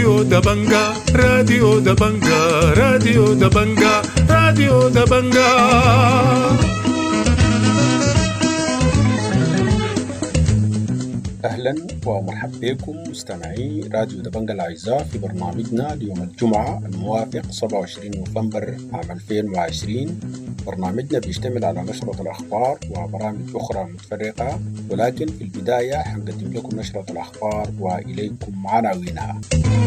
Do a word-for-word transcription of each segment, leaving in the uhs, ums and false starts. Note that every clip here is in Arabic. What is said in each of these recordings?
راديو دبنجا راديو دبنجا راديو دبنجا راديو دبنجا. أهلا ومرحبا بكم مستمعي راديو دبنجا الأعزاء في برنامجنا ليوم الجمعة الموافق سبعة وعشرين نوفمبر عام ألفين وعشرين. برنامجنا بيشتمل على نشرة الأخبار وبرامج أخرى متفرقة، ولكن في البداية حنقدم لكم نشرة الأخبار وإليكم عناوينها.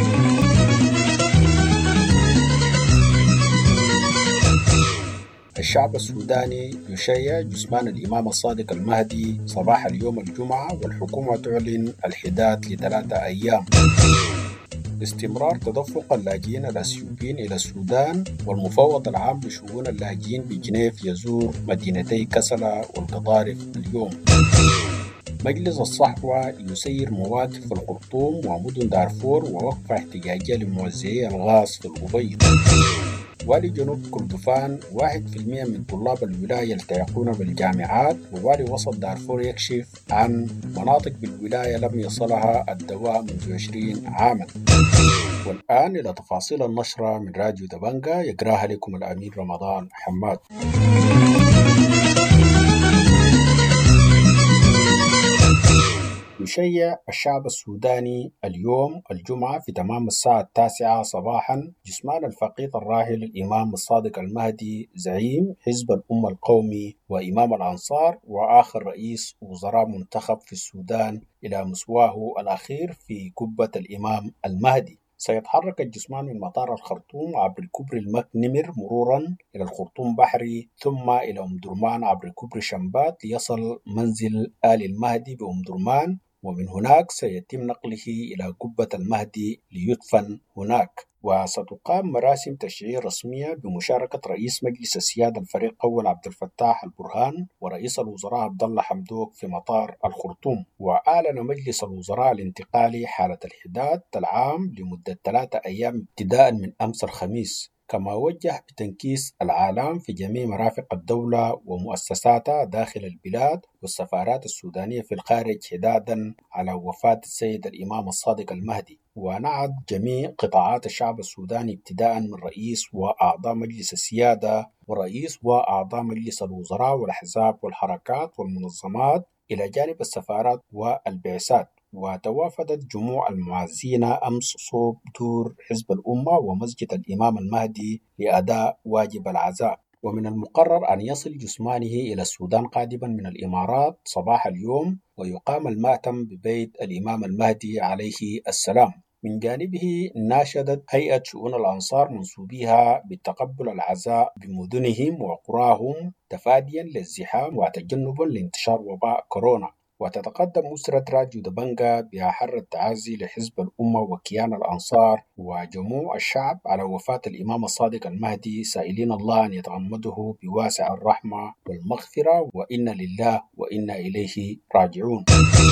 الشعب السوداني يشيع جثمان الإمام الصادق المهدي صباح اليوم الجمعة، والحكومة تعلن الحداد لثلاثة أيام. استمرار تدفق اللاجئين الأثيوبيين إلى السودان، والمفوض العام لشؤون اللاجئين بجنيف يزور مدينتي كسلا والقضارف اليوم. مجلس الصحوة يسير مواقف في الخرطوم ومدن دارفور ووقفة احتجاجية لموزعي الغاز في الأبيض. والي جنوب كردفان واحد في المئة من طلاب الولاية يلتحقون بالجامعات، ووالي وسط دارفور يكشف عن مناطق بالولاية لم يصلها الدواء منذ عشرين عاما. والآن إلى تفاصيل النشرة من راديو دبنجا، يقراها لكم الأمير رمضان حماد. يشيع الشعب السوداني اليوم الجمعة في تمام الساعة التاسعة صباحا جثمان الفقيد الراحل الإمام الصادق المهدي زعيم حزب الأمة القومي وإمام الأنصار وآخر رئيس وزراء منتخب في السودان إلى مسواه الأخير في قبة الإمام المهدي. سيتحرك الجثمان من مطار الخرطوم عبر كوبري المكنمر مرورا إلى الخرطوم بحري، ثم إلى أم درمان عبر كوبري شمبات ليصل منزل آل المهدي بأم درمان، ومن هناك سيتم نقله إلى قبة المهدي ليدفن هناك. وستقام مراسم تشييع رسمية بمشاركة رئيس مجلس السيادة الفريق أول عبد الفتاح البرهان ورئيس الوزراء عبد الله حمدوك في مطار الخرطوم. وأعلن مجلس الوزراء الانتقالي حالة الحداد العام لمدة ثلاثة أيام ابتداء من أمس الخميس، كما وجه بتنكيس العالم في جميع مرافق الدولة ومؤسساتها داخل البلاد والسفارات السودانية في الخارج حدادا على وفاة السيد الإمام الصادق المهدي. ونعد جميع قطاعات الشعب السوداني ابتداء من رئيس وأعضاء مجلس السيادة ورئيس وأعضاء مجلس الوزراء والأحزاب والحركات والمنظمات إلى جانب السفارات والبعثات. وتوافدت جموع المعزين أمس صوب دور حزب الأمة ومسجد الإمام المهدي لأداء واجب العزاء. ومن المقرر أن يصل جثمانه إلى السودان قادما من الإمارات صباح اليوم، ويقام المأتم ببيت الإمام المهدي عليه السلام. من جانبه ناشدت هيئة شؤون الأنصار منسوبيها بتقبل العزاء بمدنهم وقراهم تفاديا للزحام وتجنبا لانتشار وباء كورونا. وتتقدم أسرة راديو دبنجا بأحر التعازي لحزب الأمة وكيان الأنصار وجموع الشعب على وفاة الإمام الصادق المهدي، سائلين الله أن يتغمده بواسع الرحمة والمغفرة، وإنا لله وإنا إليه راجعون.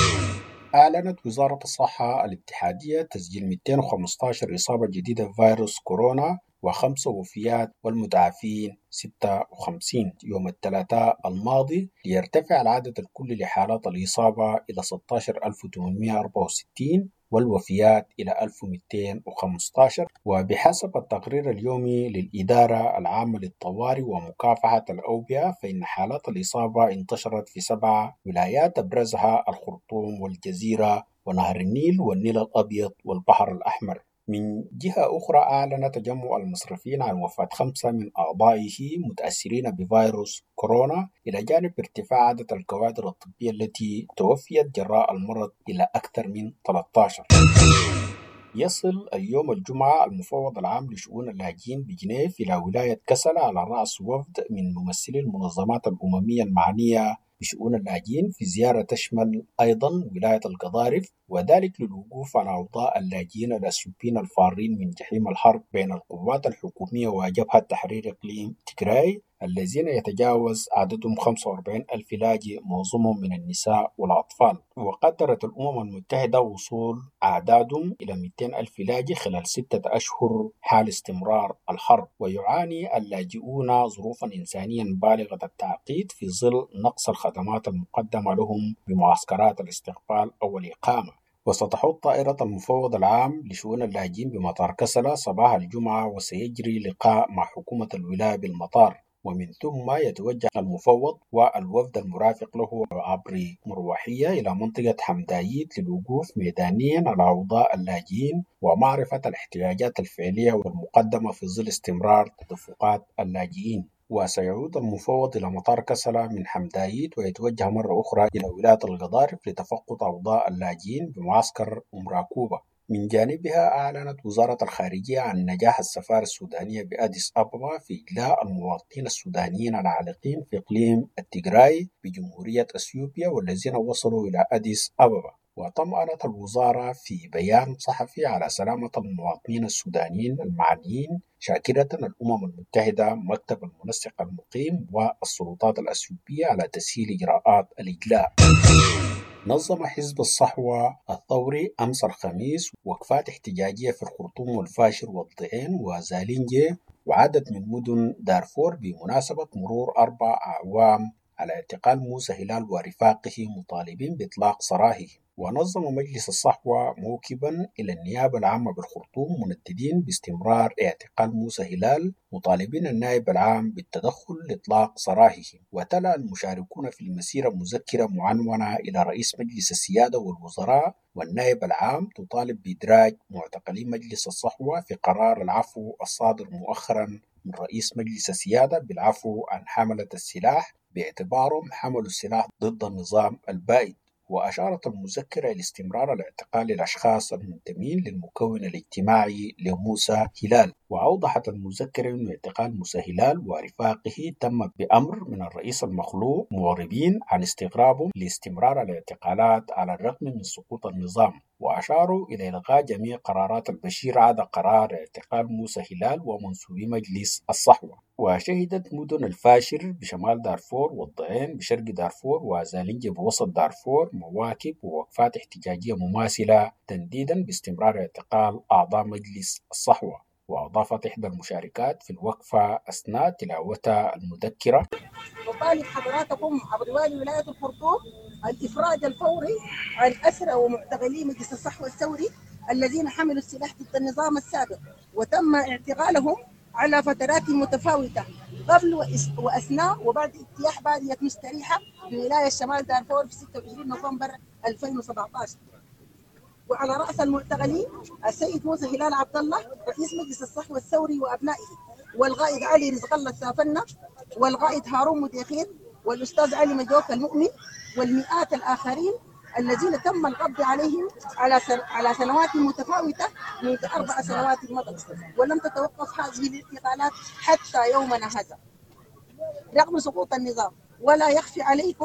أعلنت وزارة الصحة الاتحادية تسجيل مئتين وخمسة عشر إصابة جديدة بفيروس كورونا وخمسة وفيات، والمتعافين ستة وخمسين يوم الثلاثاء الماضي، ليرتفع العدد الكلي لحالات الإصابة إلى ستة عشر ألف وثمانمئة وأربعة وستين والوفيات إلى ألف ومئتين وخمسة عشر. وبحسب التقرير اليومي للإدارة العامة للطوارئ ومكافحة الأوبئة، فإن حالات الإصابة انتشرت في سبع ولايات أبرزها الخرطوم والجزيرة ونهر النيل والنيل الأبيض والبحر الأحمر. من جهة أخرى، أعلن تجمع المصرفين عن وفاة خمسة من أعضائه متأثرين بفيروس كورونا، إلى جانب ارتفاع عدد الكوادر الطبية التي توفيت جراء المرض إلى أكثر من ثلاثة عشر. يصل اليوم الجمعة المفوض العام لشؤون اللاجئين بجنيف إلى ولاية كسلا على رأس وفد من ممثلي المنظمات الأممية المعنية بشؤون اللاجئين، في زيارة تشمل أيضا ولاية القضارف، وذلك للوقوف على أوضاع اللاجئين الأثيوبيين الفارين من جحيم الحرب بين القوات الحكومية وجبهة تحرير إقليم تيغراي، الذين يتجاوز عددهم خمسة وأربعين ألف لاجئ معظمهم من النساء والأطفال. وقدرت الأمم المتحدة وصول أعدادهم إلى مئتين ألف لاجئ خلال ستة أشهر حال استمرار الحرب. ويعاني اللاجئون ظروفا إنسانيا بالغة التعقيد في ظل نقص الخدمات المقدمة لهم بمعسكرات الاستقبال أو الإقامة. وستحط طائرة المفوض العام لشؤون اللاجئين بمطار كسلا صباح الجمعة، وسيجري لقاء مع حكومة الولاية بالمطار، ومن ثم يتوجه المفوض والوفد المرافق له عبر مروحية إلى منطقة حمدايت للوقوف ميدانيا على أوضاع اللاجئين ومعرفة الاحتياجات الفعلية والمقدمة في ظل استمرار تدفقات اللاجئين. وسيعود المفوض إلى مطار كسلا من حمدايت ويتوجه مرة أخرى إلى ولاية القضارف لتفقد أوضاع اللاجئين بمعسكر أمراكوبا. من جانبها أعلنت وزارة الخارجية عن نجاح السفارة السودانية بأديس أبابا في إجلاء المواطنين السودانيين العالقين في إقليم التيغراي بجمهورية أثيوبيا والذين وصلوا إلى أديس أبابا. وطمأنت الوزارة في بيان صحفي على سلامة المواطنين السودانيين المعنيين، شاكرة الأمم المتحدة، مكتب المنسق المقيم والسلطات الأثيوبية على تسهيل إجراءات الإجلاء. نظم حزب الصحوة الثوري أمس الخميس وقفات احتجاجية في الخرطوم والفاشر والضعين وزالينجي وعدد من مدن دارفور بمناسبة مرور أربع أعوام على اعتقال موسى هلال ورفاقه مطالبين بإطلاق سراحهم. ونظم مجلس الصحوة موكبا إلى النيابة العامة بالخرطوم منددين باستمرار اعتقال موسى هلال، مطالبين النائب العام بالتدخل لإطلاق سراحهم. وتلا المشاركون في المسيرة مذكرة معنونة إلى رئيس مجلس السيادة والوزراء والنائب العام تطالب بإدراج معتقلي مجلس الصحوة في قرار العفو الصادر مؤخرا من رئيس مجلس السيادة بالعفو عن حملة السلاح باعتبارهم حملوا السلاح ضد النظام البائد. وأشارت المذكرة إلى استمرار الاعتقال للأشخاص المنتمين للمكون الاجتماعي لموسى هلال. وأوضحت المذكرة أن اعتقال موسى هلال ورفاقه تم بأمر من الرئيس المخلوع، معربين عن استغرابهم لاستمرار الاعتقالات على الرغم من سقوط النظام. وأشاروا إلى إلغاء جميع قرارات البشير عدا قرار اعتقال موسى هلال ومنسوبي مجلس الصحوة. وشهدت مدن الفاشر بشمال دارفور والضعين بشرق دارفور وزالينجي بوسط دارفور مواكب ووقفات احتجاجية مماثلة تنديدا باستمرار اعتقال أعضاء مجلس الصحوة. وأضافت إحدى المشاركات في الوقفة أثناء تلاوتها المذكرة: نطالب حضراتكم عبر والي ولاية الخرطوم الإفراج الفوري عن أسرى ومعتقلي مجلس الصحوة الثوري الذين حملوا السلاح ضد النظام السابق وتم اعتقالهم على فترات متفاوتة قبل وأثناء وبعد اجتياح بادية مستريحة في ولاية شمال دارفور في ستة وعشرين نوفمبر ألفين وسبعة عشر. وعلى رأس المعتقلين السيد موسى هلال عبد الله رئيس مجلس الصحوة الثوري وأبنائه، والقائد علي رزق الله السافنة، والقائد هارون مديخير، والأستاذ علي مجوك المؤمن، والمئات الآخرين الذين تم القبض عليهم على على سنوات متفاوتة منذ أربع سنوات مضت، ولم تتوقف هذه الاعتقالات حتى يومنا هذا رغم سقوط النظام. ولا يخفي عليكم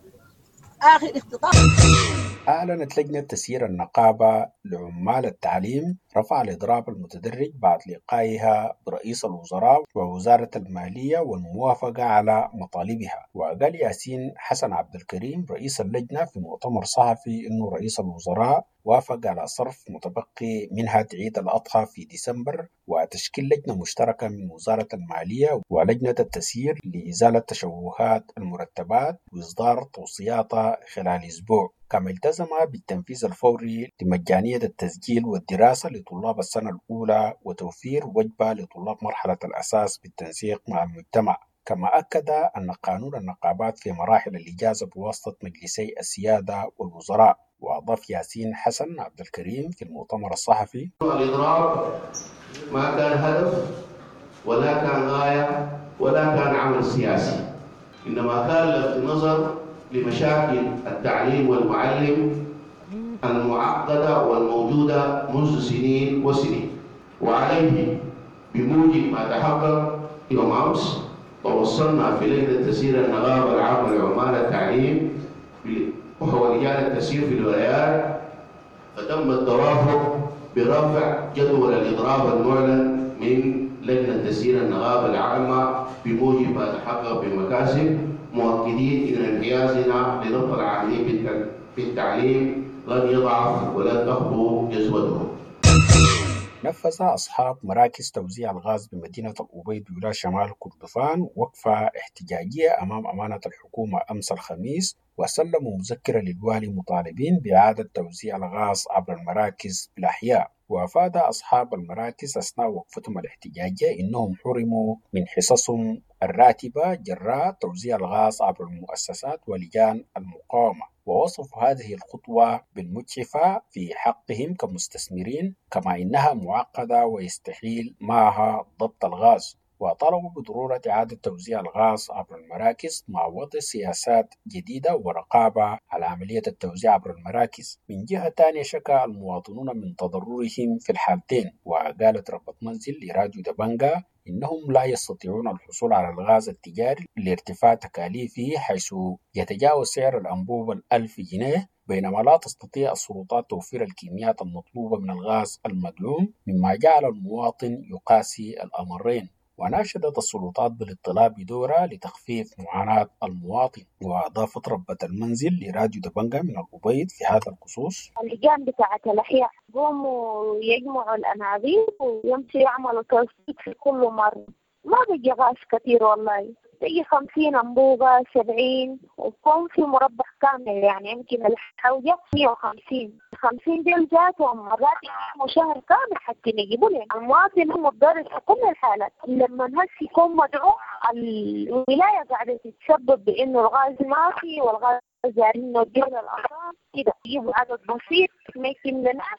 آخر اختطاف. أعلنت لجنة تسيير النقابة لعمال التعليم رفع الإضراب المتدرج بعد لقائها برئيس الوزراء ووزارة المالية والموافقة على مطالبها. وقال ياسين حسن عبد الكريم رئيس اللجنة في مؤتمر صحفي أنه رئيس الوزراء وافق على صرف متبقي منها عيد الأضحى في ديسمبر وتشكيل لجنة مشتركة من وزارة المالية ولجنة التسيير لإزالة تشوهات المرتبات وإصدار توصياتها خلال أسبوع. كما التزم بالتنفيذ الفوري لمجانية التسجيل والدراسة لطلاب السنة الأولى وتوفير وجبة لطلاب مرحلة الأساس بالتنسيق مع المجتمع. كما أكد أن قانون النقابات في مراحل الإجازة بواسطة مجلسي السيادة والوزراء. وأضاف ياسين حسن عبد الكريم في المؤتمر الصحفي: الإضراب ما كان هدف ولا كان غاية ولا كان عمل سياسي، إنما كان لفت نظر لمشاكل التعليم والمعلم المعقدة والموجودة منذ سنين وسنين. وعليه بموجب ما تحقق يوم أمس توصلنا في لجنة تسيير النقابة العامة لعمال التعليم وهو لجان التسيير في الولايات، فتم التوافق برفع جدول الإضراب المعلن من لجنة تسيير النقابة العامة بموجب ما تحقق بمكاسب، مؤكدين إن انحيازنا لضبط العاملين في التعليم لن يضعف ولن تخطو جذوتهم. نفذ أصحاب مراكز توزيع الغاز بمدينة الأبيض بولاية شمال كردفان وقفة احتجاجية أمام أمانة الحكومة أمس الخميس وسلموا مذكرة للوالي مطالبين بإعادة توزيع الغاز عبر المراكز بالأحياء. وأفاد أصحاب المراكز أثناء وقفتهم الاحتجاجية إنهم حرموا من حصصهم الراتبة جراء توزيع الغاز عبر المؤسسات ولجان المقاومة، ووصفوا هذه الخطوة بالمجحفة في حقهم كمستثمرين، كما إنها معقدة ويستحيل معها ضبط الغاز. وطلبوا بضرورة إعادة توزيع الغاز عبر المراكز مع وضع سياسات جديدة ورقابة على عملية التوزيع عبر المراكز. من جهة تانية شكى المواطنون من تضررهم في الحالتين، وقالت ربة منزل لراديو دبنجا إنهم لا يستطيعون الحصول على الغاز التجاري لارتفاع تكاليفه، حيث يتجاوز سعر الأنبوبة الألف جنيه، بينما لا تستطيع السلطات توفير الكميات المطلوبة من الغاز المدعوم، مما جعل المواطن يقاسي الأمرين. وناشدت السلطات بالاطلاع بدورها لتخفيف معاناة المواطن. وأضافت ربة المنزل لراديو دبنجا من الأبيض في هذا الخصوص: اللجان بتاعة الأحياء قوموا يجمعوا الأنابيب ويمشوا يعملوا توثيق في كل مرة، ما بيجي غاز كتير والله، بيجي خمسين أنبوبة سبعين، وكون في مربع كامل يعني يمكن الحوجة مية وخمسين خمسين دول جاتهم مرات يجيبوا شهر كامل حتى يجيبوا لهم. المواطن هو متضرر في كل الحالات. لما هسي يكون مدعوم الولاية قاعدة تتسبب بإنه الغاز ما في والغاز زارين نوجه للأطراف كده يجيبوا عدد بسيط ما يتم لناس.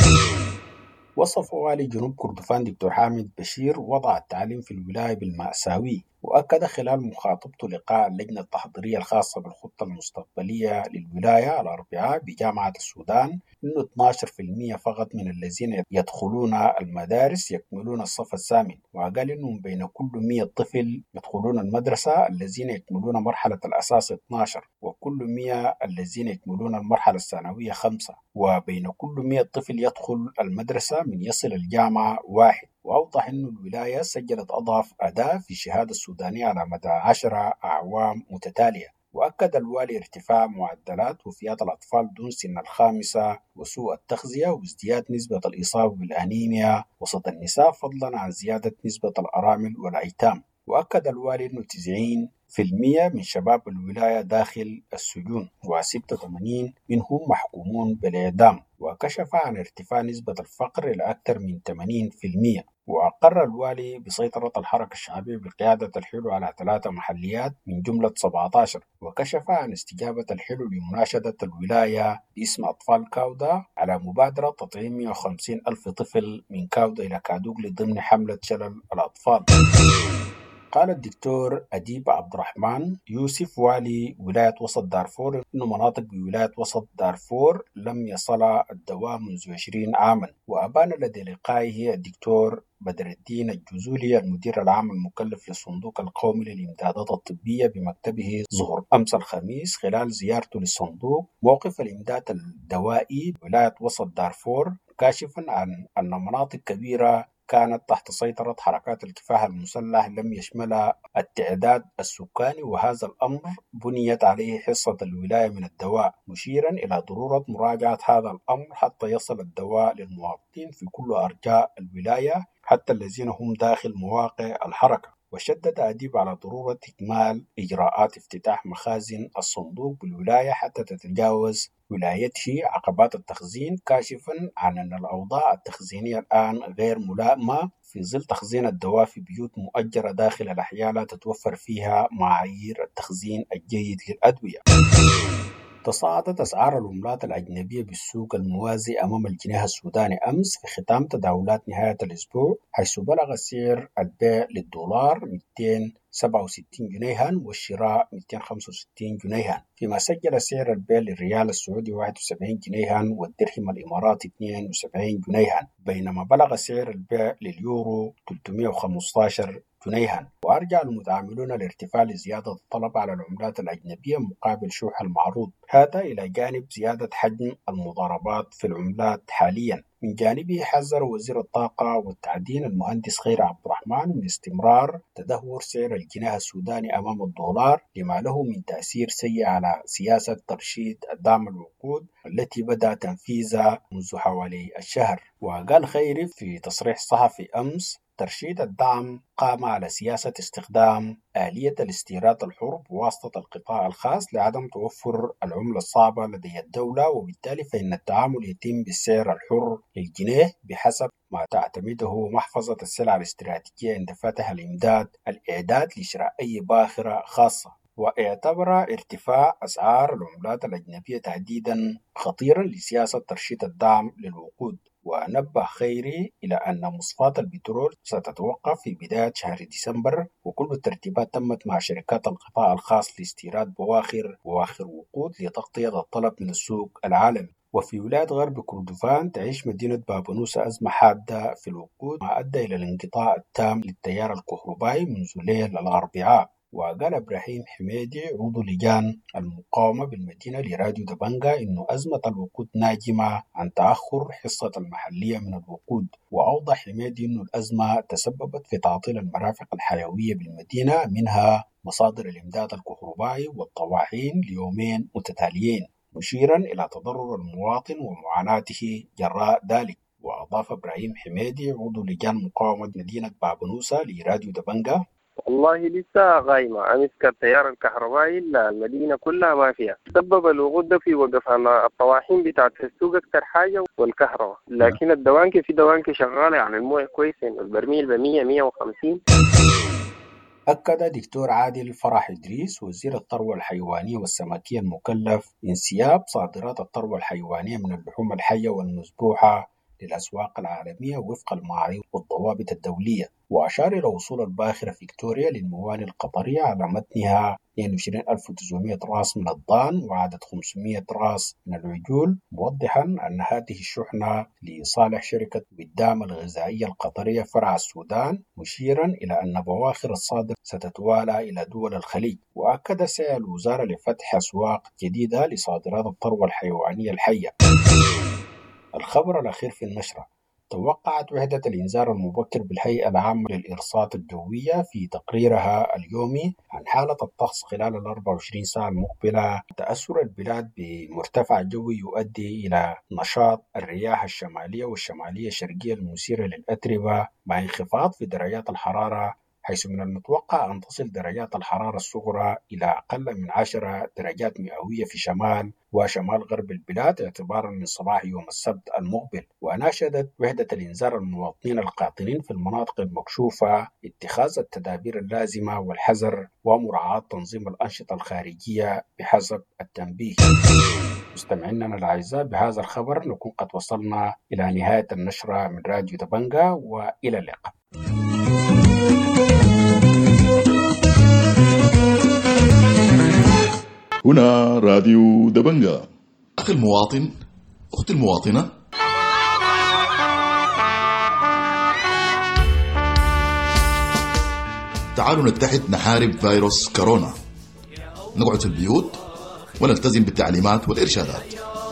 وصف والي جنوب كردفان دكتور حامد بشير وضع التعليم في الولاية بالمأساوي، وأكد خلال مخاطبته لقاء اللجنة التحضيرية الخاصة بالخطة المستقبلية للولاية الأربعاء بجامعة السودان أنه اثني عشر بالمئة فقط من الذين يدخلون المدارس يكملون الصف الثامن، وقال أنه بين كل مئة طفل يدخلون المدرسة الذين يكملون مرحلة الأساس اثني عشر، وكل مئة الذين يكملون المرحلة الثانوية خمسة، وبين كل مئة طفل يدخل المدرسة من يصل الجامعة واحد. وأوضح أن الولاية سجلت أضعف أداء في الشهادة السودانية على مدى عشرة أعوام متتالية. وأكد الوالي ارتفاع معدلات وفيات الأطفال دون سن الخامسة وسوء التغذية وازدياد نسبة الإصابة بالأنيميا وسط النساء، فضلا عن زيادة نسبة الأرامل والأيتام. وأكد الوالي أنه تسعين بالمئة من شباب الولاية داخل السجون، وستة وثمانين منهم محكومون بالإعدام. وكشف عن ارتفاع نسبة الفقر إلى أكثر من ثمانين بالمئة. وأقر الوالي بسيطرة الحركة الشعبية بقيادة الحلو على ثلاثة محليات من جملة سبعة عشر. وكشف عن استجابة الحلو لمناشدة الولاية باسم أطفال كاودا على مبادرة تطعيم مئة وخمسين ألف طفل من كاودا إلى كادوغلي ضمن حملة شلل الأطفال. قال الدكتور أديب عبد الرحمن يوسف والي ولاية وسط دارفور أن مناطق بولاية وسط دارفور لم يصل الدواء منذ عشرين عاما. وأبان لدى لقائه الدكتور بدر الدين الجزولي المدير العام المكلف للصندوق القومي للإمدادات الطبية بمكتبه ظهر أمس الخميس خلال زيارته للصندوق موقف الإمداد الدوائي بولاية وسط دارفور، كاشفا عن أن مناطق كبيرة كانت تحت سيطرة حركات الكفاح المسلح لم يشملها التعداد السكاني، وهذا الأمر بنيت عليه حصة الولاية من الدواء، مشيرا إلى ضرورة مراجعة هذا الأمر حتى يصل الدواء للمواطنين في كل أرجاء الولاية حتى الذين هم داخل مواقع الحركة. وشدد أديب على ضرورة إكمال إجراءات افتتاح مخازن الصندوق بالولاية حتى تتجاوز ولايته عقبات التخزين، كاشفا عن أن الأوضاع التخزينية الآن غير ملائمة في ظل تخزين الدواء في بيوت مؤجرة داخل الأحياء لا تتوفر فيها معايير التخزين الجيد للأدوية. تصاعدت أسعار العملات الأجنبية بالسوق الموازي أمام الجنيه السوداني أمس في ختام تداولات نهاية الأسبوع، حيث بلغ سعر البيع للدولار مئتين وسبعة وستين جنيها والشراء مئتين وخمسة وستين جنيها، فيما سجل سعر البيع للريال السعودي واحد وسبعين جنيها والدرهم الإماراتي اثنين وسبعين جنيها، بينما بلغ سعر البيع لليورو ثلاثمئة وخمسة عشر جنيها. وأرجع المتعاملون الارتفاع لزيادة الطلب على العملات الأجنبية مقابل شح المعروض، هذا إلى جانب زيادة حجم المضاربات في العملات حاليا. من جانبه حذر وزير الطاقة والتعدين المهندس خير عبد الرحمن من استمرار تدهور سعر الجنيه السوداني أمام الدولار لما له من تأثير سيء على سياسة ترشيد دعم الوقود التي بدأ تنفيذها منذ حوالي الشهر. وقال خيري في تصريح صحفي أمس: ترشيد الدعم قام على سياسة استخدام آلية الاستيراد الحر بواسطة القطاع الخاص لعدم توفر العملة الصعبة لدى الدولة، وبالتالي فإن التعامل يتم بالسعر الحر للجنيه بحسب ما تعتمده محفظة السلع الاستراتيجية عند فتح الإمداد الإعداد لشراء أي باخرة خاصة. واعتبر ارتفاع أسعار العملات الأجنبية تهديدا خطيرا لسياسة ترشيد الدعم للوقود. ونبه خيري إلى أن مصفاة البترول ستتوقف في بداية شهر ديسمبر، وكل الترتيبات تمت مع شركات القطاع الخاص لاستيراد بواخر بواخر وقود لتغطية الطلب من السوق العالمي. وفي ولاية غرب كردفان تعيش مدينة بابنوسة أزمة حادة في الوقود، ما أدى إلى الانقطاع التام للتيار الكهربائي منذ ليل الأربعاء. وقال إبراهيم حميدي عضو لجان المقاومة بالمدينة لراديو دبنجا إنه أزمة الوقود ناجمة عن تأخر حصة المحلية من الوقود. وأوضح حميدي إنه الأزمة تسببت في تعطيل المرافق الحيوية بالمدينة، منها مصادر الإمداد الكهربائي والطواحين ليومين متتاليين، مشيرا إلى تضرر المواطن ومعاناته جراء ذلك. وأضاف إبراهيم حميدي عضو لجان مقاومة مدينة بابنوسة لراديو دبنجا: والله لسه غايمة أمسك التيار الكهربائي إلا المدينة كلها ما فيها. سبب الوقود ده في وقف الطواحين بتاعت السوق أكتر حاجة والكهرباء، لكن الدوانكي في دوانكي شغالة يعني المويه كويس، البرميل بمية مية وخمسين. أكد دكتور عادل فرح إدريس وزير الثروة الحيوانية والسمكية المكلف انسياب صادرات الثروة الحيوانية من اللحوم الحية والمذبوحة للأسواق العالمية وفق المعايير والضوابط الدولية. وأشار إلى وصول الباخرة فيكتوريا للموانئ القطرية على متنها اثنين وعشرين ألف وتسعمائة راس من الضان وعدد خمسمائة راس من العجول، موضحا أن هذه الشحنة لصالح شركة بالدعم الغذائية القطرية فرع السودان، مشيرا إلى أن بواخر الصادر ستتوالى إلى دول الخليج. وأكد سعي الوزارة لفتح أسواق جديدة لصادرات الثروة الحيوانية الحية. الخبر الأخير في النشرة: توقعت وحدة الإنذار المبكر بالهيئة العامة للإرصاد الجوية في تقريرها اليومي عن حالة الطقس خلال الأربع وعشرين ساعة المقبلة تأثر البلاد بمرتفع جوي يؤدي إلى نشاط الرياح الشمالية والشمالية الشرقية المثيرة للأتربة، مع انخفاض في درجات الحرارة، حيث من المتوقع أن تصل درجات الحرارة الصغرى إلى أقل من عشر درجات مئوية في شمال وشمال غرب البلاد اعتبارا من صباح يوم السبت المقبل. وناشدت وحدة الإنذار المواطنين القاطنين في المناطق المكشوفة اتخاذ التدابير اللازمة والحذر ومراعاة تنظيم الأنشطة الخارجية بحسب التنبيه. مستمعينا الأعزاء، بهذا الخبر نكون قد وصلنا إلى نهاية النشرة من راديو دبنجا، وإلى اللقاء. هنا راديو دبنجا. أخي المواطن، أختي المواطنة، تعالوا نتحد نحارب فيروس كورونا، نقعد في البيوت ونلتزم بالتعليمات والإرشادات.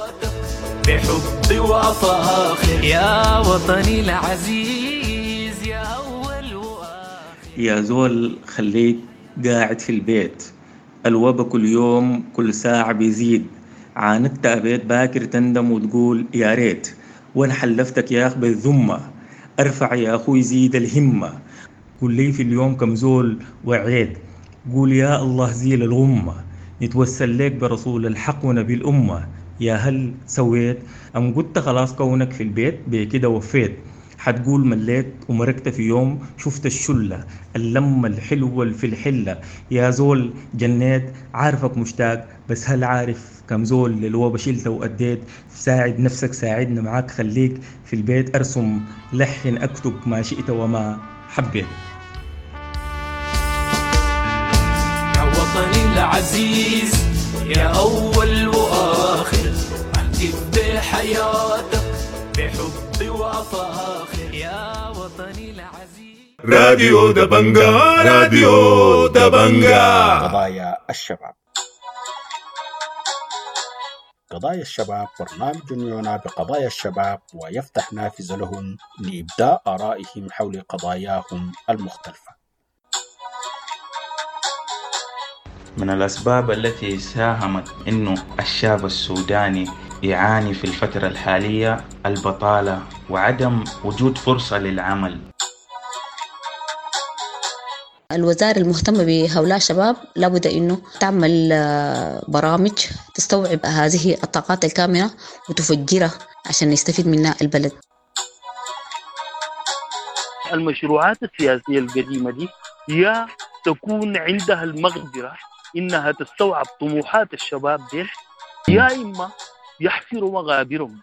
بحب وفاخر يا وطني العزيز، يا أول وآخر. يا زول خليك قاعد في البيت، الوبا كل يوم كل ساعة بيزيد، عاندت أبيت باكر تندم وتقول يا ريت، وانا حلفتك يا أخ بالذمة، ارفع يا أخوي زيد الهمة، قل لي في اليوم كم زول وعيد، قول يا الله زيل الغمة، نتوسل لك برسول الحق ونبي الأمة، يا هل سويت أم قلت خلاص كونك في البيت بكده وفيت، حتقول مليت ومركت في يوم شفت الشلة اللمة الحلوة في الحلة، يا زول جنيت عارفك مشتاق، بس هل عارف كم زول للوبا شلته وأديت، ساعد نفسك ساعدنا معاك، خليك في البيت أرسم لحن أكتب ما شئت وما حبيت. يا وطني العزيز يا أول وآخر، أحتف بحياتك بحب وفاخر يا وطني العزيز. راديو دبنجا، راديو دبنجا. قضايا الشباب. قضايا الشباب برنامج يعنى بقضايا الشباب ويفتح نافذة لهم لإبداء آرائهم حول قضاياهم المختلفة. من الأسباب التي ساهمت إنه الشاب السوداني يعاني في الفترة الحالية البطالة وعدم وجود فرصة للعمل. الوزارة المهتمة بهؤلاء الشباب لابد إنه تعمل برامج تستوعب هذه الطاقات الكامنة وتفجرها عشان يستفيد منها البلد. المشروعات السياسية القديمة دي هي تكون عندها المقدرة إنها تستوعب طموحات الشباب دي، يا إما يحفروا مغابرهم.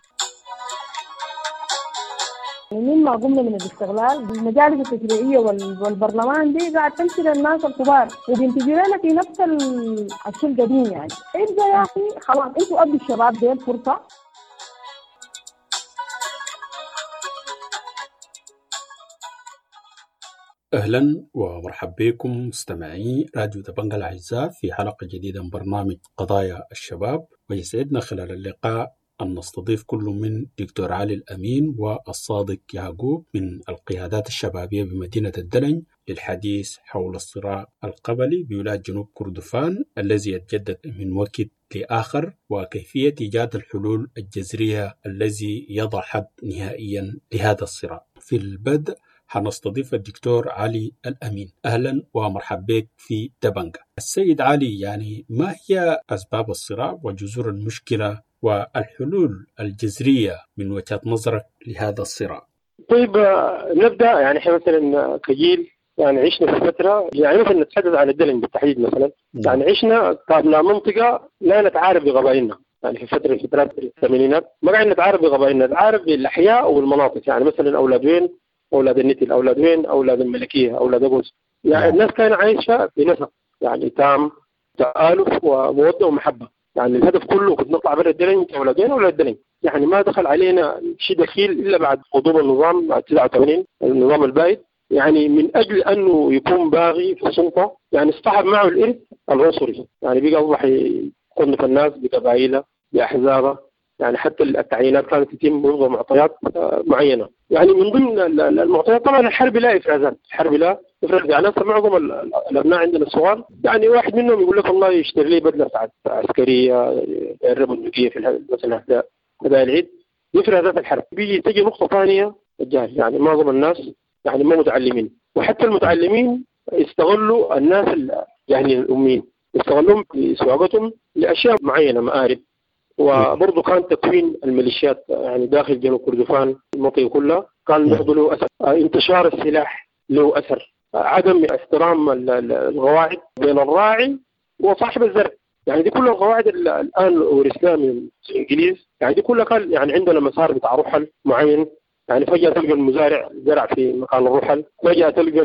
مما قمنا من الاستغلال المجالس التشريعية والبرلمان دي قاعد تمشي للناس الكبار وبينتجوا لنا في نفس الشيء القديم. يعني إبدا يا أخي خلاص أنتوا أدوا الشباب دي الفرصة. أهلا ومرحبا بكم مستمعي راديو دبنجة الأعزاء في حلقة جديدة من برنامج قضايا الشباب. ويسعدنا خلال اللقاء أن نستضيف كل من دكتور علي الأمين والصادق يعقوب من القيادات الشبابية بمدينة الدلنج للحديث حول الصراع القبلي بولاية جنوب كردفان الذي يتجدد من وقت لآخر، وكيفية إيجاد الحلول الجذرية الذي يضع حد نهائيا لهذا الصراع. في البدء حنستضيف الدكتور علي الأمين. أهلا ومرحبا بك في دبنجة. السيد علي، يعني ما هي أسباب الصراع وجذور المشكلة والحلول الجذرية من وجهة نظرك لهذا الصراع؟ طيب نبدأ. يعني احنا مثلا كجيل يعني عشنا في فترة، يعني مثلا نتحدث عن الدلنج بالتحديد مثلا، يعني عشنا قابلنا منطقة لا نتعارف بقبائلنا. يعني في فترة فترات الثمانينات ما قاعد نتعارف بقبائلنا، نتعارف بالأحياء والمناطق. يعني مثلا أولاد وين، أولاد النتل، أولاد وين، أولاد الملكية، أولاد أبوس. يعني الناس كانت عايشة بنسق يعني تام، تآلف ومودة ومحبة. يعني الهدف كله كنا نطلع برا الدلنج أولاد وين أولاد الدلنج. يعني ما دخل علينا شيء دخيل إلا بعد قدوم النظام بعد تسعة وثمانين، النظام البائد. يعني من أجل أنه يكون باغي في السلطة، يعني اصطحب معه الإرث العنصري. يعني بقى أصبح يصنف الناس بقبائله بأحزابه. يعني حتى التعيينات كانت تتم بوضع معطيات معينة. يعني من ضمن المعطيات طبعا الحرب لا إفرازات، الحرب لا إفراز. يعني أصلا معظم الأبناء عندنا الصغار يعني واحد منهم يقول لك والله يشتري لي بدلة عسكرية يقرب البندقية في مثلا هذا العيد، إفرازات الحرب. بيجي تجي نقطة ثانية الجهل. يعني معظم الناس يعني ما متعلمين، وحتى المتعلمين يستغلوا الناس يعني الأمين، يستغلون في سواقتهم لأشياء معينة، مآرب. وبرضه كان تكوين الميليشيات يعني داخل جنوب كردفان المنطقة كلها كان برضه له أثر. انتشار السلاح له أثر. عدم احترام القواعد بين الراعي وصاحب الزرع. يعني دي كلها القواعد الآن ورثناها من الإنجليز. يعني دي كلها كان يعني عندنا مسار بتاع رحل معين. يعني فجأة تلقى المزارع زرع في مكان الرحل، فجأة تلقى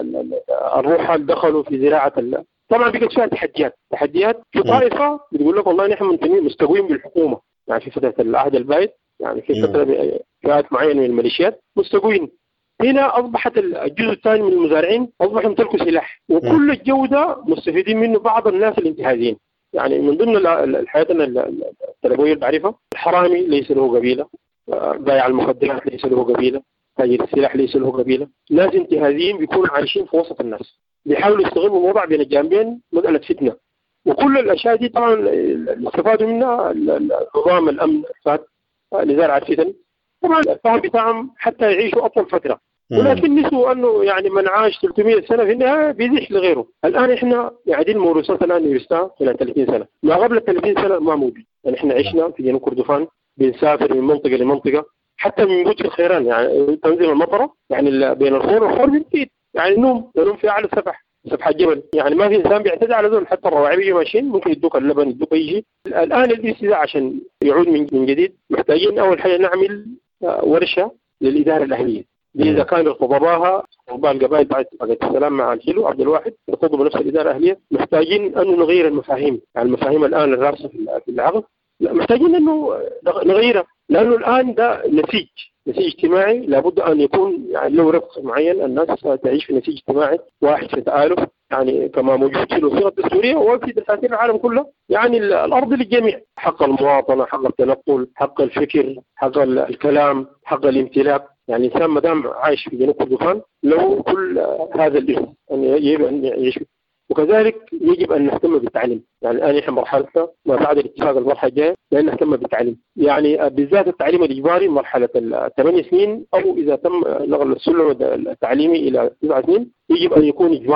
الرحل دخلوا في زراعة ال... طبعا بقت فيها تحديات تحديات في طائفة بتقول لك والله نحن مستقوين بالحكومة. يعني في فترة العهد البائد يعني في فترة فئات معينة من الميليشيات مستقوين. هنا أصبحت الجزء الثاني من المزارعين أصبحوا يمتلكوا سلاح، وكل الجودة مستفيدين منه بعض الناس الانتهازيين. يعني من ضمن الحياة التربوية اللي بعرفها، الحرامي ليس له قبيلة، بائع المخدرات ليس له قبيلة، تاجر السلاح ليس له قبيلة. ناس انتهازيين بيكونوا عايشين في وسط الناس، بيحاولوا يستغلوا الوضع بين الجانبين مسألة فتنة. وكل الأشياء دي طبعا استفادوا منها نظام الأمن الفات لزرع الفتن. طبعا الفهم بتاعهم حتى يعيشوا أطول فترة، ولكن نسوا أنه يعني من عاش ثلاثمئة سنة في النهاية بيزيح لغيره. الآن إحنا قاعدين موروثات الآن نورثناها خلال ثلاثين سنة، ما قبل ثلاثين سنة ما موجود. يعني إحنا عشنا في جنوب كردفان بنسافر من منطقة لمنطقة، حتى من بوت الخيران يعني تنزل المطرة يعني بين الخور والخور بنتيت. يعني نوم نوم في أعلى سفح سفح الجبل. يعني ما في إنسان بيعتدي على ذول، حتى الرواعي بيجي ماشيين ممكن يدوك اللبن يدوك أي شيء. الآن الاستيزاء عشان يعود من من جديد محتاجين أول حاجة نعمل ورشة للإدارة الأهلية. دي إذا كان ارتضباها ربما القبائل بعد بعد السلام مع الحلو عبد الواحد ارتضبوا نفس الإدارة الأهلية. محتاجين أن نغير المفاهيم، يعني المفاهيم الآن الراسخة في العقل لا محتاجين أنه نغيرها، لأنه الآن ده نسيج نسيج اجتماعي لابد أن يكون يعني له رفق معين. الناس تعيش في نسيج اجتماعي واحد في تآلف، يعني كما موجود في الوثيقة الدستورية وفي دساتير العالم كله. يعني الأرض للجميع، حق المواطنة، حق التنقل، حق الفكر، حق الكلام، حق الامتلاك. يعني الإنسان ما دام عايش في جنوب كردفان له كل هذا الإرث أن يجب أن يعيش. وكذلك يجب أن نهتم بالتعليم. يعني الآن إحنا مرحلة ما بعد الاتفاق المرحلة الجاية لأن نهتم بالتعليم، يعني بالذات التعليم الإجباري مرحلة الثمان سنين، أو إذا تم نقل السلم التعليمي إلى تسع سنين يجب أن يكون إجباري.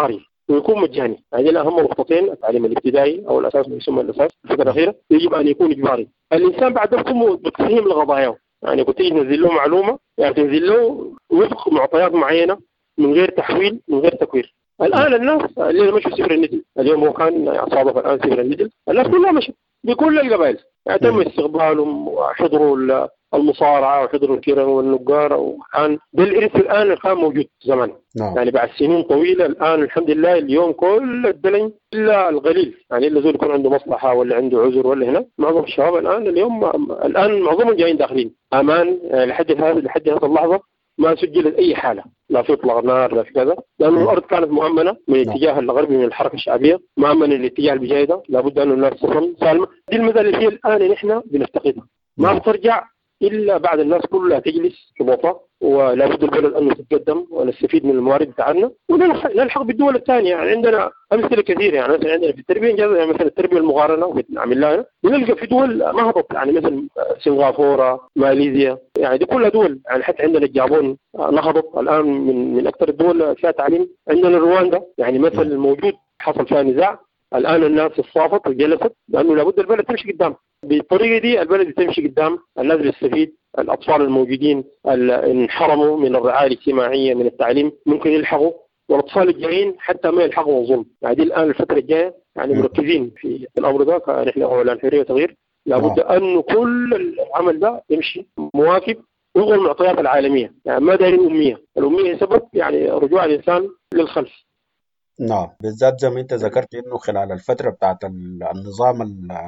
ويكون مجاني. هذه الأهم نقطتين، التعليم الابتدائي أو الأساس يسمى الأساس الفترة الأخيرة يجب أن يكون إجباري. الإنسان بعد ذلك بتفهم لقضاياه، يعني كنت تنزل له معلومة يعني تنزل له وفق معطيات معينة من غير تحويل من غير تكوير. الآن الناس اللي مشوا سفر النجل، اليوم هو كان صادف الآن سفر النجل، الناس كلها مشت بكل القبائل، يعني تم استقبالهم وحضروا المصارعة وحضروا الكيران والنجار. والآن ده الإرث الآن كان موجود زمان نعم. يعني بعد سنين طويلة الآن الحمد لله اليوم كل الدلن إلا القليل، يعني إلا زول يكون عنده مصلحة ولا عنده عذر ولا هنا، معظم الشباب الآن اليوم الآن معظمهم جايين داخلين أمان. لحد هذا لحد هذه اللحظة ما سجلت أي حالة، لا في إطلاق نار لا في كذا، لأنه الأرض كانت مؤمنة من الاتجاه الغربي من الحركة الشعبية، مؤمنة الاتجاه البجاي ده، لابد أن الناس تصل سالمة. دي المسألة اللي هي الآن نحن بنفتقدها، ما بترجع إلا بعد الناس كلها تجلس في بوطة، ولا بد البلد أن تتقدم ونستفيد من الموارد بتاعنا ونلحق بالدول الثانية. يعني عندنا أمثلة كثيرة، يعني مثلا عندنا في التربية يعني مثلا التربية المقارنة وبنعمل لها نلقى في دول نهضت، يعني مثل سنغافورة ماليزيا، يعني دي كلها دول. يعني حتى عندنا اليابان نهضت الآن من من أكثر الدول فيها تعليم. عندنا رواندا يعني مثل الموجود حصل فيها نزاع، الآن الناس الصافت وجلست لأنه لابد البلد تمشي قدام. بالطريقة دي البلد تمشي قدام، الناس بيستفيد، الأطفال الموجودين انحرموا من الرعاية الاجتماعية من التعليم ممكن يلحقوا، والأطفال الجايين حتى ما يلحقوا الظلم. يعني الآن الفترة الجاية يعني مركزين في الأمر ده كنحن أولا حرية وتغيير، لابد أن كل العمل ده يمشي مواكب وفق المعطيات العالمية. يعني ما دايرين أمية، الأمية سبب يعني رجوع الإنسان للخلف. نعم، بالذات زي ما انت ذكرت انه خلال الفترة بتاعت النظام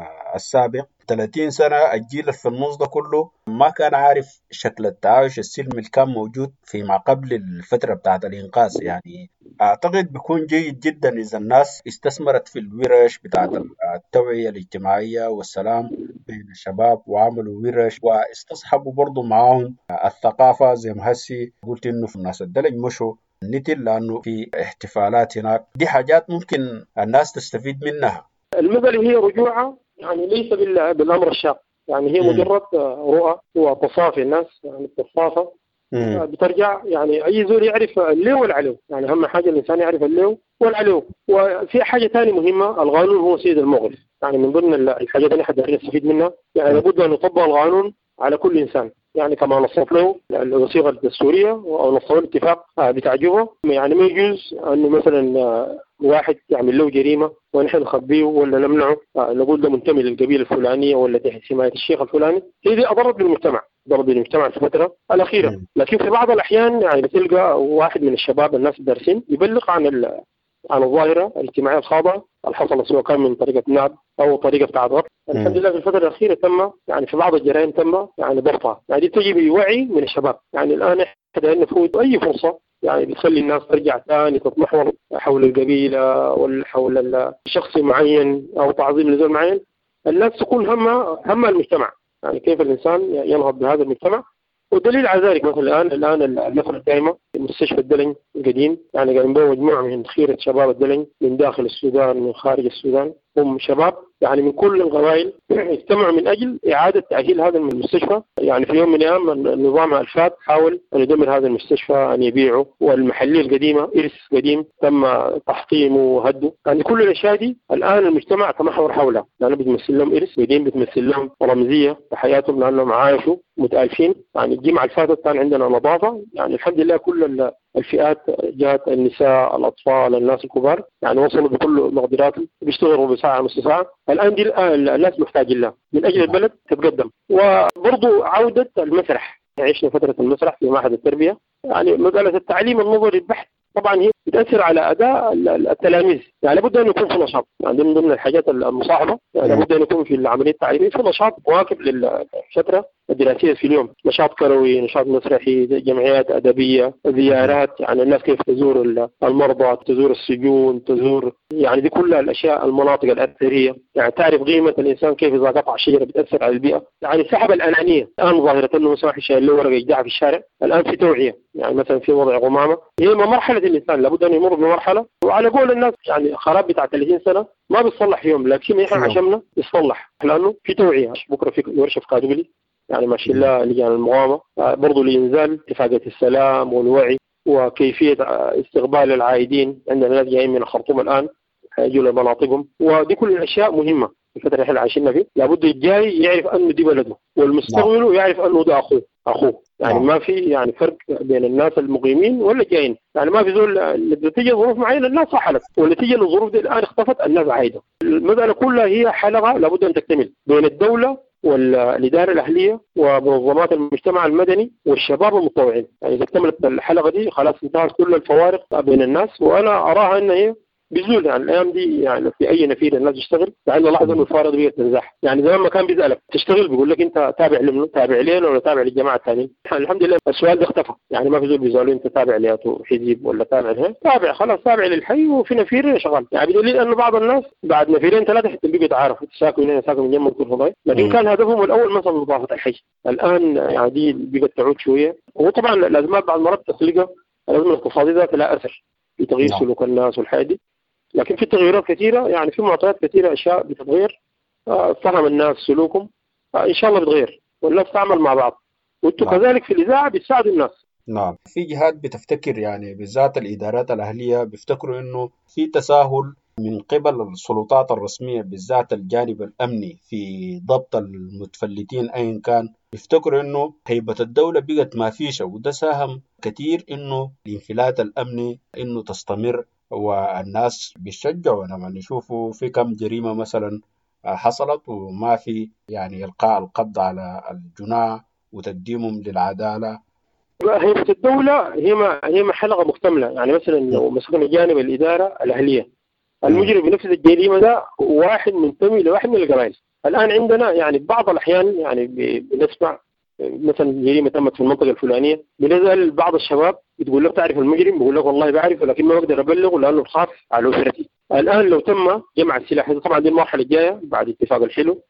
السابق ثلاثين سنة الجيل في النص ده كله ما كان عارف شكل التعايش السلمي اللي كان موجود فيما قبل الفترة بتاعت الإنقاذ. يعني أعتقد بيكون جيد جدا إذا الناس استثمرت في الورش بتاعت التوعية الاجتماعية والسلام بين الشباب، وعملوا ورش واستصحبوا برضو معاهم الثقافة زي ما هسي قلت انه في الناس الدلج مشوا النتل لأنه في احتفالات هناك. دي حاجات ممكن الناس تستفيد منها. المثل هي رجوعها يعني ليس بالأمر الشاق، يعني هي مجرد رؤى وتصافي الناس، يعني التصافة بترجع. يعني أي زول يعرف اللي والعلو، يعني أهم حاجة الإنسان يعرف اللي والعلو. وفي حاجة ثانية مهمة، القانون هو سيد الموقف. يعني من ضمن الحاجات اللي حد يستفيد منها يعني لابد أن يطبق القانون على كل إنسان. يعني كما نصت له الوثيقة الدستورية أو نصت له الاتفاق بتاع جوبا، يعني ما يجوز أنه مثلا واحد يعمل له جريمة ونحن نخبيه ولا نمنعه، نقول ده منتمي للقبيلة الفلانية ولا تحت حماية الشيخ الفلاني. هي دي أضرت بالمجتمع، ضرب بالمجتمع في الفترة الأخيرة. لكن في بعض الأحيان يعني بتلقى واحد من الشباب الناس الدارسين يبلغ عن عن الظاهرة الاجتماعية الخاضعة الحصل سواء كان من طريقة ناب أو طريقة بتاع ضرب. الحمد لله في الفترة الأخيرة تم يعني في بعض الجرائم تم يعني ضبطها. يعني تجي بوعي من الشباب. يعني الآن احنا نفوت أي فرصة يعني بتخلي الناس ترجع ثاني تتمحور حول القبيلة ولا حول الشخص معين أو تعظيم لزول معين، الناس تكون همها هم المجتمع، يعني كيف الإنسان ينهض بهذا المجتمع. والدليل على ذلك مثلا الآن الآن اللفرة الدائمة مستشفى الدلن القديم، يعني قاعدين بين مجموعة من خيرة شباب الدلن من داخل السودان من خارج السودان، هم شباب يعني من كل القبائل اجتمعوا من أجل إعادة تأهيل هذا المستشفى. يعني في يوم من الأيام النظام الفات حاول أن يدمر هذا المستشفى أن يبيعه، والمحلية القديمة إرث قديم تم تحطيمه وهده. يعني كل الأشياء دي الآن المجتمع تمحور حولها، لأنه بتمثل لهم إرث قديم، بتمثل لهم رمزية في حياتهم لأنهم عايشوا متألفين. يعني الجمعة الفاتت كان عندنا نظافة، يعني الحمد لله كل الفئات جاءت، النساء الأطفال الناس الكبار، يعني وصلوا بكل مقدراتهم بيشتغلوا بساعة نص ساعة. الآن دي الناس محتاجين لها من أجل البلد تتقدم. وبرضو عودة المسرح، عشنا فترة المسرح في معهد التربية. يعني مسألة التعليم النظري البحث طبعا هي بتأثر على أداء التلاميذ، يعني لابد أن يكون في نشاط. يعني من ضمن الحاجات المصاحبة يعني لابد أن يكون في العملية التعليمية في نشاط مواكب للفترة الدراسية في اليوم، نشاط كروي، نشاط مسرحي، جمعيات أدبية، زيارات، يعني الناس كيف تزور المرضى، تزور السجون، تزور يعني دي كلها الأشياء المناطق الأثرية. يعني تعرف قيمة الإنسان كيف إذا قطع شجرة بتأثر على البيئة. يعني سحب الأنانية. الآن ظاهرة أنه مسرحي شايل له ورقة يجدعها في الشارع، الآن في توعية، يعني مثلا في وضع قمامة. هي مرحلة الإنسان لابد أن يمر بمرحلة، وعلى قول الناس يعني خراب بتاع ثلاثين سنة ما بيصلح في يوم، لكن إحنا عشمنا يصلح لأنه في توعية. بكرة في ورشة في قادقلي يعني ما شاء الله لجان المقاومة برضو لإنزال اتفاقية السلام والوعي وكيفية استقبال العائدين. عندنا ناس جايين من الخرطوم الآن هيجوا لمناطقهم، ودي كل الأشياء مهمة في الفترة اللي احنا عايشين فيه. لابد الجاي يعرف أنه دي بلده، والمستقبل يعرف أنه ده أخوه أخوه يعني ما في يعني فرق بين الناس المقيمين ولا جايين. يعني ما في زول نتيجة ظروف معينة الناس صحلت، ونتيجة للظروف دي الآن اختفت الناس عايدة. المسألة كلها هي حلقة لابد أن تكتمل بين الدولة والإدارة الأهلية ومنظمات المجتمع المدني والشباب المتطوعين. يعني إذا اكتملت الحلقة دي خلاص انتهت كل الفوارق بين الناس، وأنا أراها أن هي بيزول. يعني الأيام دي يعني في أي نفير الناس تشتغل، لعل لاحظ إنه الفارق دي تنزح. يعني زمان ما كان بيسألك تشتغل بيقول لك أنت تابع لمن تابع لين ولا تابع للجماعة الثانيين. الحمد لله السؤال ده اختفى، يعني ما في زول بيسألوا أنت تابع لياتو حزب ولا تابع لها، تابع خلاص تابع للحي وفي نفير شغال. يعني بدليل أن بعض الناس بعد نفيرين ثلاثة حتى بيجوا يتعارفوا ساكنوا هنا ساكنوا من جنب كل فضاي، لكن كان هدفهم الأول مثلا نظافة الحي. الآن يعني دي بقت تعود شوية، وطبعا الأزمات بعض المرات تخلقها الأزمة الاقتصادية ذات لا أثر في تغيير سلوك الناس والحياة دي، لكن في تغييرات كثيرة. يعني في معطيات كثيرة أشياء بتتغير. آه فهم الناس سلوكهم آه إن شاء الله بتغير، والناس تعمل مع بعض، وأنتم نعم. كذلك في الإذاعة بتساعدوا الناس. نعم. في جهات بتفتكر يعني بالذات الإدارات الأهلية بيفتكروا إنه في تساهل من قبل السلطات الرسمية بالذات الجانب الأمني في ضبط المتفلتين أيا كان. بيفتكروا إنه هيبة الدولة بقت ما فيش، وده ساهم كثير إنه الانفلات الأمني إنه تستمر، والناس بيشجعوا لما نشوفوا في كم جريمة مثلا حصلت وما في يعني إلقاء القبض على الجناة وتقديمهم للعدالة. هيبة الدولة هي ما هي ما حلقة مكتملة. يعني مثلا لو مسكنا جانب الإدارة الأهلية، المجرم بنفذ الجريمة ده واحد منتمي لواحد من القبائل. الآن عندنا يعني بعض الأحيان يعني بنسمع مثلا جريمة تمت في المنطقة الفلانية، بنسأل بعض الشباب بتقول له تعرف المجرم؟ بقول لك والله بعرف لكن ما بقدر أبلغه لأنه خاف على أسرتي. الآن لو تم جمع السلاح، طبعا دي المرحلة الجاية بعد اتفاق الحلو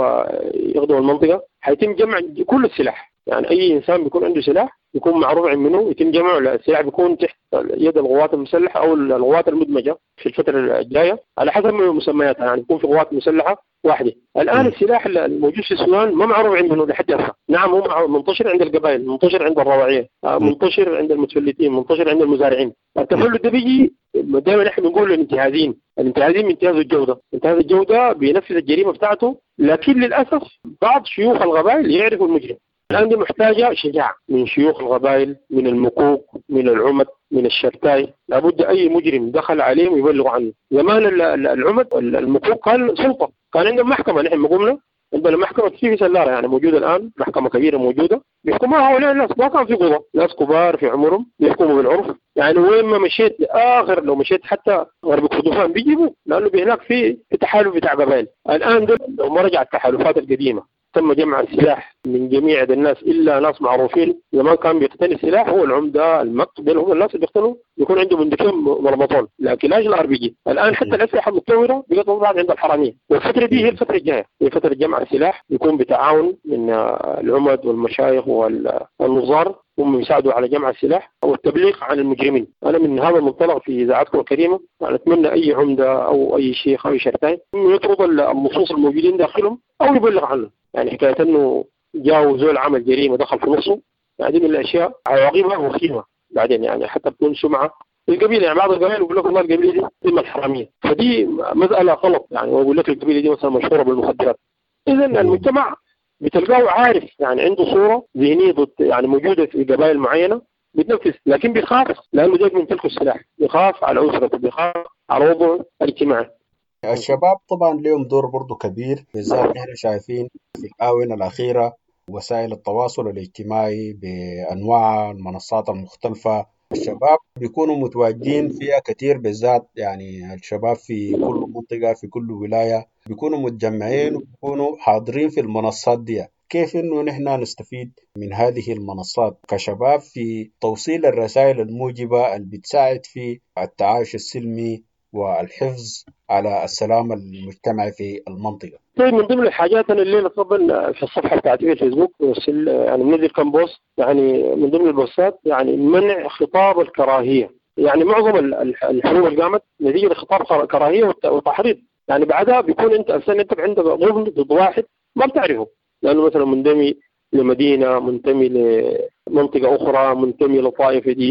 ويخدم المنطقة، حيتم جمع كل السلاح. يعني أي إنسان بيكون عنده سلاح يكون معروف عن منه يتم جمعه. السلاح بيكون تحت يد القوات المسلحة أو القوات المدمجة في الفترة الجاية على حسب مسمياتها. يعني يكون في قوات مسلحة واحدة. الآن السلاح الموجود في السودان ما معروف عنده لحد هسه. نعم هو منتشر عند القبائل، منتشر عند الروعية، منتشر عند المتفلتين، منتشر عند المزارعين. التفلت ده بيجي دائما نحن بنقول الانتهازين، الانتهازين بينتهزوا الجودة، انتهاز الجودة بينفذ الجريمة بتاعته. لكن للأسف بعض شيوخ القبائل يعرفوا المجرم. الآن دي محتاجة شجاعة من شيوخ القبائل، من المكوك، من العمد، من الشرتاي. لابد أي مجرم دخل عليهم يبلغوا عنه. زمان العمد المكوك كان سلطة، كان عندهم محكمة. نحن قمنا عندنا محكمة في سلارة يعني موجودة الآن، محكمة كبيرة موجودة بيحكمها هؤلاء الناس. ما كان في قضاء، ناس كبار في عمرهم بيحكموا بالعرف. يعني وين ما مشيت آخر لو مشيت حتى غرب كردفان بيجيبوا، لأنه هناك في تحالف بتاع قبائل. الآن لو ما رجع التحالفات القديمة تم جمع السلاح من جميع الناس إلا ناس معروفين. زمان كان بيقتني السلاح هو العمدة المقتدل، هم الناس اللي بيقتنوا يكون عنده بندقين مربطون، لكن لاش الار بي جي. الآن حتى الأسلحة المتطورة بقت موجودة عند الحرامية، والفترة دي هي الفترة الجاية، هي فترة جمع السلاح. يكون بتعاون من العمد والمشايخ والنظار، هم يساعدوا على جمع السلاح والتبليغ عن المجرمين. أنا من هذا المنطلق في إذاعتكم الكريمة أنا أتمنى أي عمدة أو أي شيخ أو شرطين يطرد النصوص الموجودين داخلهم أو يبلغ عنه. يعني حكاية أنه جاء زول عمل جريمة دخل في نصه، يعني من الأشياء عواقبها وخيمة بعدين، يعني حتى بتكون سمعة القبيلة. يعني بعض القبائل يقول لك والله القبيلة دي ذمة الحرامية، فدي مسألة غلط. يعني ويقول لك القبيلة دي مثلا مشهورة بالمخدرات. إذا المجتمع بتلقاه عارف، يعني عنده صورة ذهنية يعني موجودة في قبائل معينة بتنفذ، لكن بيخاف لأنه جاي من تلك السلاح، بيخاف على أسرته، بيخاف على وضعه الاجتماعي. الشباب طبعا لهم دور برضو كبير، بالذات احنا شايفين في الآونة الأخيرة وسائل التواصل الاجتماعي بأنواع المنصات المختلفة. الشباب بيكونوا متواجدين فيها كتير، بالذات يعني الشباب في كل منطقة في كل ولاية بيكونوا متجمعين وبيكونوا حاضرين في المنصات دي. كيف إنه نحن نستفيد من هذه المنصات كشباب في توصيل الرسائل الموجبة اللي بتساعد في التعايش السلمي والحفظ على السلام المجتمعي في المنطقة؟ طيب من ضمن الحاجات أنا الليلة طبعا في الصفحة بتاعتي في الفيسبوك يعني منزل كم بوست، يعني من ضمن البوستات يعني منع خطاب الكراهية. يعني معظم الحروب اللي قامت نتيجة خطاب كراهية وتحريض. يعني بعدها بيكون أنت أصلا أنت عندك ظلم ضد واحد ما بتعرفه، لأنه مثلا منتمي لمدينة، منتمي لمنطقة أخرى، منتمي لطائفة دينية،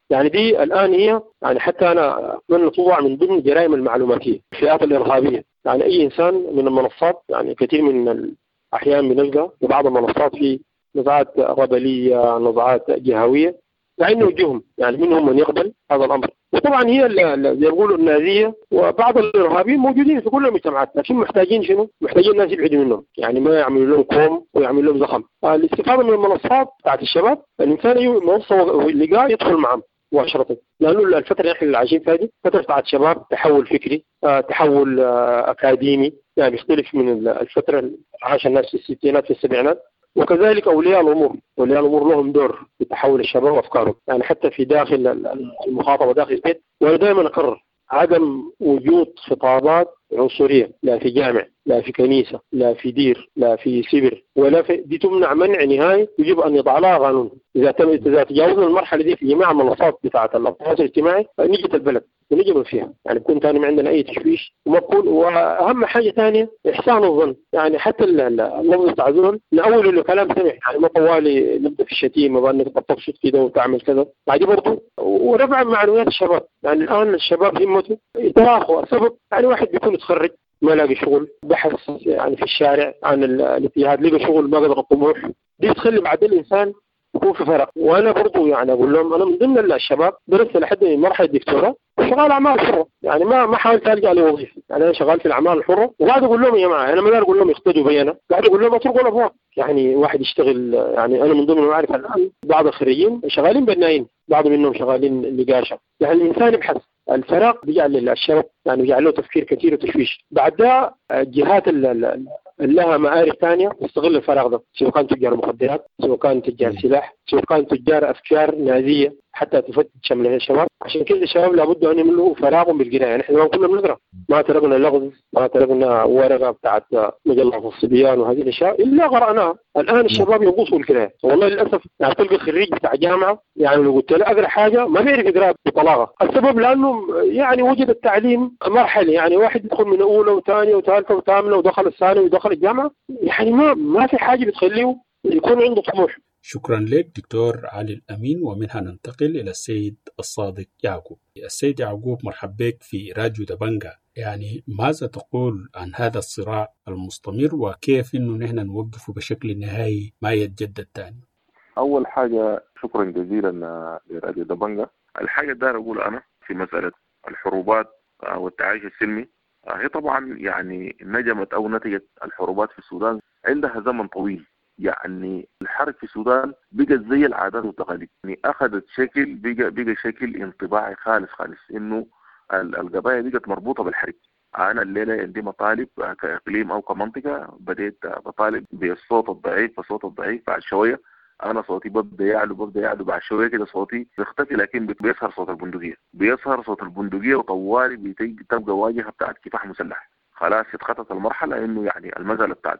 يعني دي الآن هي يعني حتى أنا أتمنى توضع من ضمن جرائم المعلوماتية الفئات الإرهابية. يعني أي إنسان من المنصات، يعني كثير من الأحيان بنلقى في بعض المنصات في نزاعات قبلية، نزاعات جهوية، يعني نوجههم، يعني منهم من يقبل هذا الأمر. وطبعا هي زي يقولوا النازية وبعض الإرهابيين موجودين في كل المجتمعات، لكن محتاجين شنو؟ محتاجين الناس يبعدوا منهم، يعني ما يعملوا لهم كوم ويعملوا لهم زخم. الاستفادة من المنصات بتاعت الشباب، الإنسان أي منصة لقاه يدخل معهم مباشرة، لأنه الفترة اللي احنا عايشين فيها دي فترة بتاعت شباب، تحول فكري، تحول أكاديمي، يعني يختلف من الفترة اللي عاش الناس في الستينات في السبعينات. وكذلك أولياء الأمور، أولياء الأمور لهم دور في تحول الشباب وأفكارهم، يعني حتى في داخل المخاطبة داخل البيت. وأنا دائما أقرر عدم وجود خطابات عنصرية، لا في جامع، لا في كنيسة، لا في دير، لا في سبر، ولا في دي تمنع منع نهائي، يجب أن يضع لها قانون. إذا تم إذا تجاوزنا المرحلة دي في جميع المنصات بتاعة التواصل الاجتماعي نجد البلد ونجب فيها، يعني بكون ثاني عندنا أي تشويش وما بكون. وأهم حاجة ثانية إحسان الظن، يعني حتى اللفظ بتاع زول نأول له كلام سمع، يعني ما طوالي نبدأ في الشتيمة وأنك تطفشت كده وتعمل كذا بعدين برضه. ورفع معنويات الشباب، يعني الآن الشباب همته يتراخوا سبب، يعني واحد بيكون يتخرج ما لاقي شغل، بحث يعني في الشارع عن الاجتهاد، لقى شغل ما قدر الطموح، دي تخلي بعد الإنسان يكون في فرق. وأنا برضو يعني أقول لهم أنا من ضمن الشباب درست لحد مرحلة دكتوراه وشغال أعمال حرة، يعني ما ما حاولت ألقى لي وظيفة، يعني أنا شغال في الأعمال الحرة. وقاعد أقول لهم يا جماعة أنا ما قاعد أقول لهم يقتدوا بي، أنا قاعد أقول لهم أتركوا الأبواب، يعني واحد يشتغل. يعني أنا من ضمن المعارف الآن بعض الخريجين شغالين بنايين، بعض منهم شغالين نقاشة. يعني الإنسان يبحث الفراغ بيجعل الشباب، يعني بيجعل له تفكير كثير وتشويش. بعدها الجهات اللي لها مآرب ثانية تستغل الفراغ ده، سواء كان تجار مخدرات، سواء كان تجار سلاح، سواء كان تجار أفكار نازية حتى تفتت شمل الشباب. عشان كده الشباب لابد أن يملوا فراغهم بالقراءة. يعني إحنا كنا بنقرأ، ما تركنا لغز، ما تركنا ورقة بتاعت مجلة الصبيان وهذه الأشياء إلا قرأناها. الآن الشباب يغوصوا القراءة، والله للأسف يعني تلقى خريج بتاع جامعة يعني لو قلت له أقرأ حاجة ما بيعرف يقرأ بطلاقة. السبب لأنه يعني وجد التعليم مرحلة، يعني واحد يدخل من أولى وثانية وثالثة وثامنة ودخل الثانية ودخل الجامعة، يعني ما ما في حاجة بتخليه يكون عنده طموح. شكرا لك دكتور علي الأمين. ومنها ننتقل إلى السيد الصادق يعقوب. السيد يعقوب مرحب بك في راديو دبنجا. يعني ماذا تقول عن هذا الصراع المستمر وكيف إنه نحن نوقفه بشكل نهائي ما يتجدد تاني؟ أول حاجة شكرا جزيلا لراديو دبنجا. الحاجة دار أقول أنا في مسألة الحروبات والتعايش السلمي، هي طبعا يعني نجمت أو نتجت الحروبات في السودان عندها زمن طويل. يعني الحرب في السودان بقت زي العادات والتقاليد، يعني أخذت شكل بقى بقى شكل انطباعي خالص خالص، إنه القضايا بقت مربوطة بالحرب. أنا الليلة عندي مطالب كإقليم أو كمنطقة، بديت بطالب بالصوت الضعيف، فالصوت الضعيف بعد شوية أنا صوتي ببدأ يعلو ببدأ يعلو بعد شوية كده صوتي بيختفي، لكن بيظهر صوت البندقية، بيظهر صوت البندقية وطوالي بتيجي تبقى واجهة بتاعت كفاح مسلح. خلاص اتخطت المرحلة إنه يعني المسألة بتاعت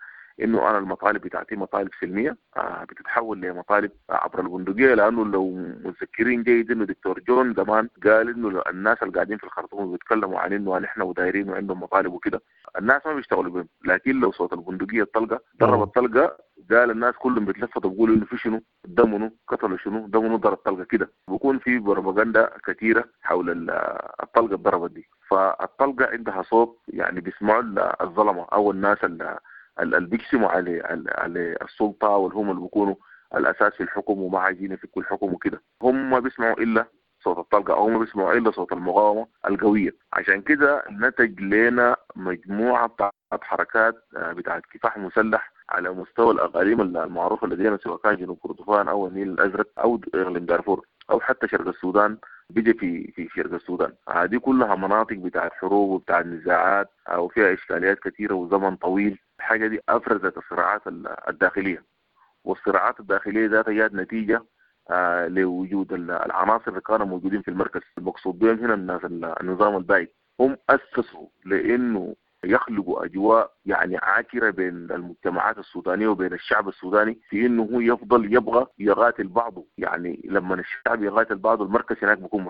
إنه أنا المطالب بتاعتي مطالب سلمية آه بتتحول لمطالب عبر البندقية. لأنه لو متذكرين جيد إنه دكتور جون زمان قال إنه الناس اللي قاعدين في الخرطوم بيتكلموا عن إنه نحن ودايرين وعندهم مطالب وكده، الناس ما بيشتغلوا بهم. لكن لو صوت البندقية الطلقة ضرب الطلقة قال الناس كلهم بيتلفتوا بيقولوا إنه في شنو دمنوا قتلوا شنو دمنوا ضرب الطلقة كده. بيكون في بروباغندا كثيرة حول الطلقة الضربة دي. فالطلقة عندها صوت يعني بيسمعوا الظلمة أو الناس اللي اللي بيقسموا على على السلطه والهم اللي بيكونوا الاساس في الحكم وما عايزين يفكوا الحكم وكده، هم ما بيسمعوا الا صوت الطلقه او ما بيسمعوا الا صوت المقاومه القويه. عشان كده نتج لنا مجموعه بتاعت حركات بتاعت كفاح مسلح على مستوى الاقاليم المعروفه لدينا، سواء كان جنوب كردفان او النيل الازرق او اقليم دارفور او حتى شرق السودان. بيجي في في شرق السودان، هذه كلها مناطق بتاعت حروب وبتاعت نزاعات وفيها اشكاليات كثيره وزمن طويل. الحاجه دي افرزت الصراعات الداخليه، والصراعات الداخليه ذاتها جات نتيجه آه لوجود العناصر اللي كانوا موجودين في المركز. المقصود بهم هنا الناس النظام البائد، هم اسسوا لانه يخلقوا اجواء يعني عاكره بين المجتمعات السودانيه وبين الشعب السوداني، في انه هو يفضل يبغى يقاتل بعضه. يعني لما الشعب يقاتل بعضه المركز هناك بيكون مرتاح،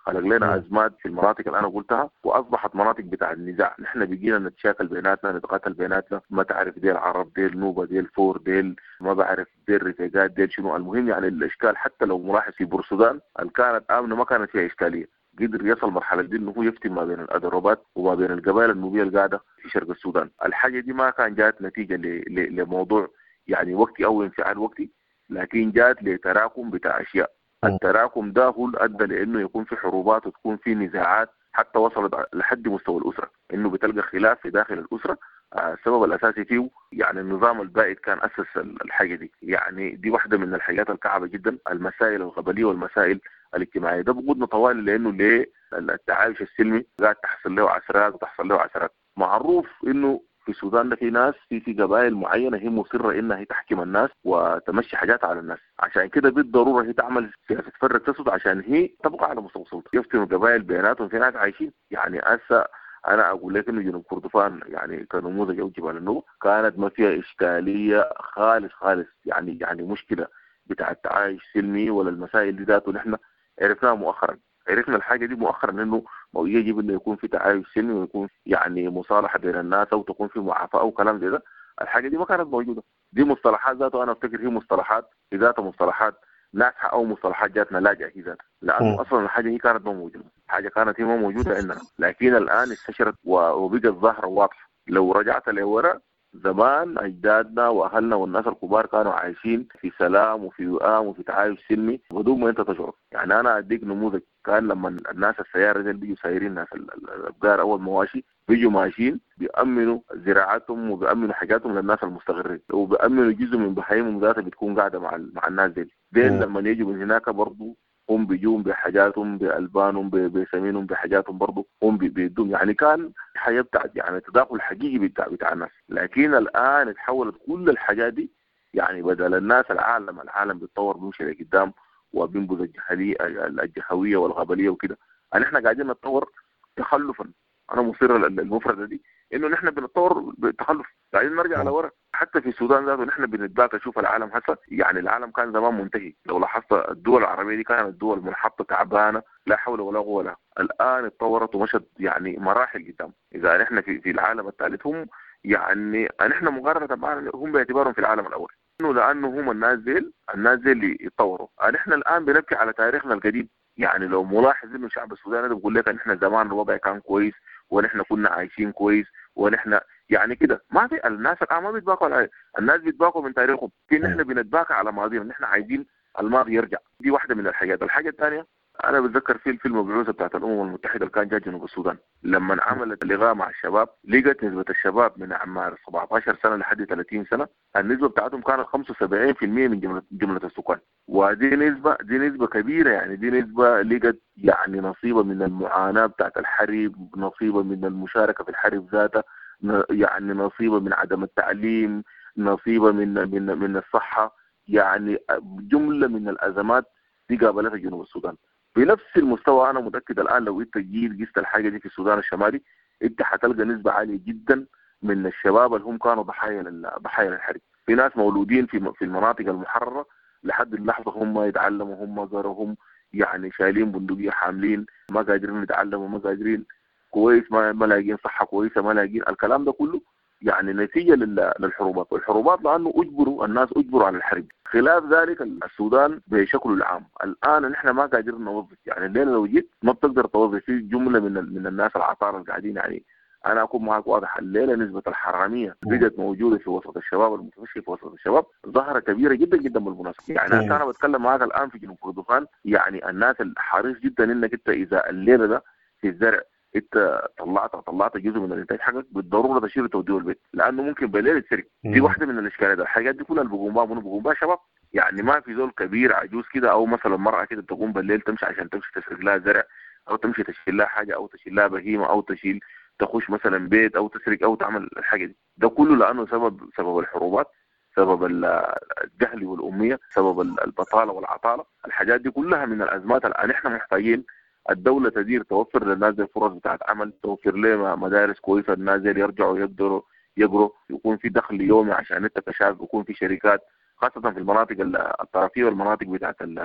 خلق لنا ازمات في المناطق اللي انا قلتها، واصبحت مناطق بتاع النزاع. نحن بقينا نتشاكل بيناتنا، نتقاتل بيناتنا، ما تعرف ديل عرب ديل نوبه ديل فور ديل ما بعرف ديل رفيقات ديل شنو. المهم يعني الاشكال حتى لو ملاحظ في بورسودان اللي كانت امنه ما كانت فيها اشكاليه، قدر يصل مرحله دي انه هو يفتن ما بين الادروبات وما بين القبائل النوبيه القاعده في شرق السودان. الحاجه دي ما كان جات نتيجه لموضوع يعني وقتي او انفعال وقتي، لكن جات لتراكم بتاع اشياء. التراكم ده هو ادى لانه يكون في حروبات وتكون في نزاعات حتى وصلت لحد مستوى الاسره، انه بتلقى خلاف في داخل الاسره. السبب الاساسي فيه يعني النظام البائد كان اسس الحاجه دي. يعني دي واحده من الحاجات الكعبه جدا، المسائل القبليه والمسائل الاجتماعيه. ده بقودنا طوالي لانه ليه التعايش السلمي قاعد تحصل له عسرات وتحصل له عسرات. معروف انه في السودان ده في ناس في في قبائل معينه هي مصره انها هي تحكم الناس وتمشي حاجات على الناس، عشان كده بالضروره هي تعمل سياسه فرق تسد عشان هي تبقى على مستوى السلطه. يفتنوا القبائل بيناتهم، في ناس عايشين. يعني هسه انا اقول لك انه جنوب كردفان يعني كنموذج او جبال النوبه كانت ما فيها اشكاليه خالص خالص، يعني يعني مشكله بتاع التعايش السلمي ولا المسائل دي ذاته نحن عرفناها مؤخرا. عرفنا الحاجه دي مؤخرا انه يجب انه يكون في تعايش سلمي ويكون يعني مصالحه بين الناس او تكون في معافاه او كلام زي ده. الحاجه دي ما كانت موجوده. دي مصطلحات ذاته انا افتكر هي مصطلحات ذاتها مصطلحات ناجحه او مصطلحات جاتنا لاجئه هي ذاتها، لانه اصلا الحاجه دي كانت ما موجوده، حاجه كانت هي ما موجوده عندنا، لكن الان انتشرت وبقت ظاهره واضحه. لو رجعت لورا زمان اجدادنا واهلنا والناس الكبار كانوا عايشين في سلام وفي وئام وفي تعايش سلمي بدون ما انت تشعر. يعني انا اديك نموذج، كان لما الناس السياره دي بيجوا سايرين ناس الابقار اول مواشي بيجوا ماشيين بيأمنوا زراعتهم وبيأمنوا حاجاتهم للناس المستغرين، وبيأمنوا جزء من بهايمهم ذاتها بتكون قاعده مع مع الناس دي. دين لما يجوا من هناك برضه هم بيجون بحاجاتهم بألبانهم بسمينهم بحاجاتهم برضه هم بيدوم. يعني كان حياة بتاعت يعني تداخل حقيقي بتاع بتاع الناس. لكن الآن اتحولت كل الحاجات دي، يعني بدل الناس العالم العالم بيتطور بيمشي لقدام وبينبذ الجهلية الجهوية والغبلية وكده. يعني احنا قاعدين نتطور تخلفا. انا مصر المفردة دي انه نحن بنتطور بتخلف، قاعدين نرجع لورا. حتى في السودان ذاته نحن بنتباكى نشوف العالم هسه، يعني العالم كان زمان منتهي. لو لاحظت الدول العربيه دي كانت دول منحطه تعبانه لا حول ولا قوه لها، الان اتطورت ومشت يعني مراحل قدام. اذا نحن في في العالم الثالث هم يعني نحن مقارنه معنا هم باعتبارهم في العالم الاول، انه لانه هم الناس ديل الناس ديل اللي يتطوروا. نحن الان بنبكي على تاريخنا القديم. يعني لو ملاحظ انه الشعب السوداني ده بقول لك ان احنا زمان الوضع كان كويس ونحن كنا عايشين كويس ونحن يعني كده. ما في الناس الان ما بيتباكوا على الناس بيتباكوا من تاريخهم، في نحن بنتباكى على ماضينا، نحن عايزين الماضي يرجع. دي واحده من الحاجات. الحاجه الثانيه انا بتذكر في الفيلم المبعوثه بتاعت الامم المتحده اللي كان جاي جنوب السودان لما عملت لقاء مع الشباب، لقت نسبه الشباب من اعمار سبعة عشر سنه لحد ثلاثين سنه النسبه بتاعتهم كانت خمسة وسبعين بالمئة من جمله جمله السكان. ودي نسبه دي نسبه كبيره. يعني دي نسبه لقت يعني نصيبه من المعاناه بتاعت الحرب، نصيبه من المشاركه في الحرب ذاتها، يعني نصيبه من عدم التعليم، نصيبه من من من الصحه. يعني جمله من الازمات دي قابلتها جنوب السودان بنفس المستوى. انا متاكد الان لو انت جيت قست الحاجه دي في السودان الشمالي انت حتلقى نسبه عاليه جدا من الشباب اللي هم كانوا ضحايا ضحايا الحرب. في ناس مولودين في في المناطق المحرره لحد اللحظه هم يتعلموا، هم قروا، هم يعني شايلين بندقيه حاملين، ما قادرين يتعلموا، ما قادرين كويس، ما ما لاقين صحه كويسه، ما لاقين الكلام ده كله. يعني نتيجه للحروبات، والحروبات لانه اجبروا الناس اجبروا على الحرب. خلاف ذلك السودان بشكله العام الان نحن ما قادرين نوظف. يعني الليله لو جيت ما بتقدر توظف في جمله من من الناس العطار اللي قاعدين. يعني انا اكون معك واضح، الليله نسبه الحراميه بقت موجوده في وسط الشباب، المتمشي في وسط الشباب ظاهره كبيره جدا جدا بالمناسبه. يعني انا انا بتكلم معك الان في جنوب كردفان، يعني الناس الحريص جدا انك انت اذا الليله ده في الزرع انت طلعت طلعت جزء من الانتاج حقك بالضروره تشيل توديه البيت، لانه ممكن بالليل تسرق. دي واحده من الاشكاليات. الحاجات دي كلها اللي بيقوم بها منو بيقوم بها شباب. يعني ما في زول كبير عجوز كده او مثلا مرأة كده تقوم بالليل تمشي عشان تمشي تسرق لها زرع او تمشي تشيل لها حاجه او تشيل لها بهيمه او تشيل تخش مثلا بيت او تسرق او تعمل الحاجه دي. ده كله لانه سبب سبب الحروبات، سبب الجهل والاميه، سبب البطاله والعطاله. الحاجات دي كلها من الازمات الان احنا محتاجين الدولة تدير، توفر للناس دي فرص بتاعت عمل، توفر لهم مدارس كويسة الناس دي يرجعوا يقدروا يقروا، يكون في دخل يومي عشان انت كشاب، يكون في شركات خاصة في المناطق الطرفية والمناطق بتاعت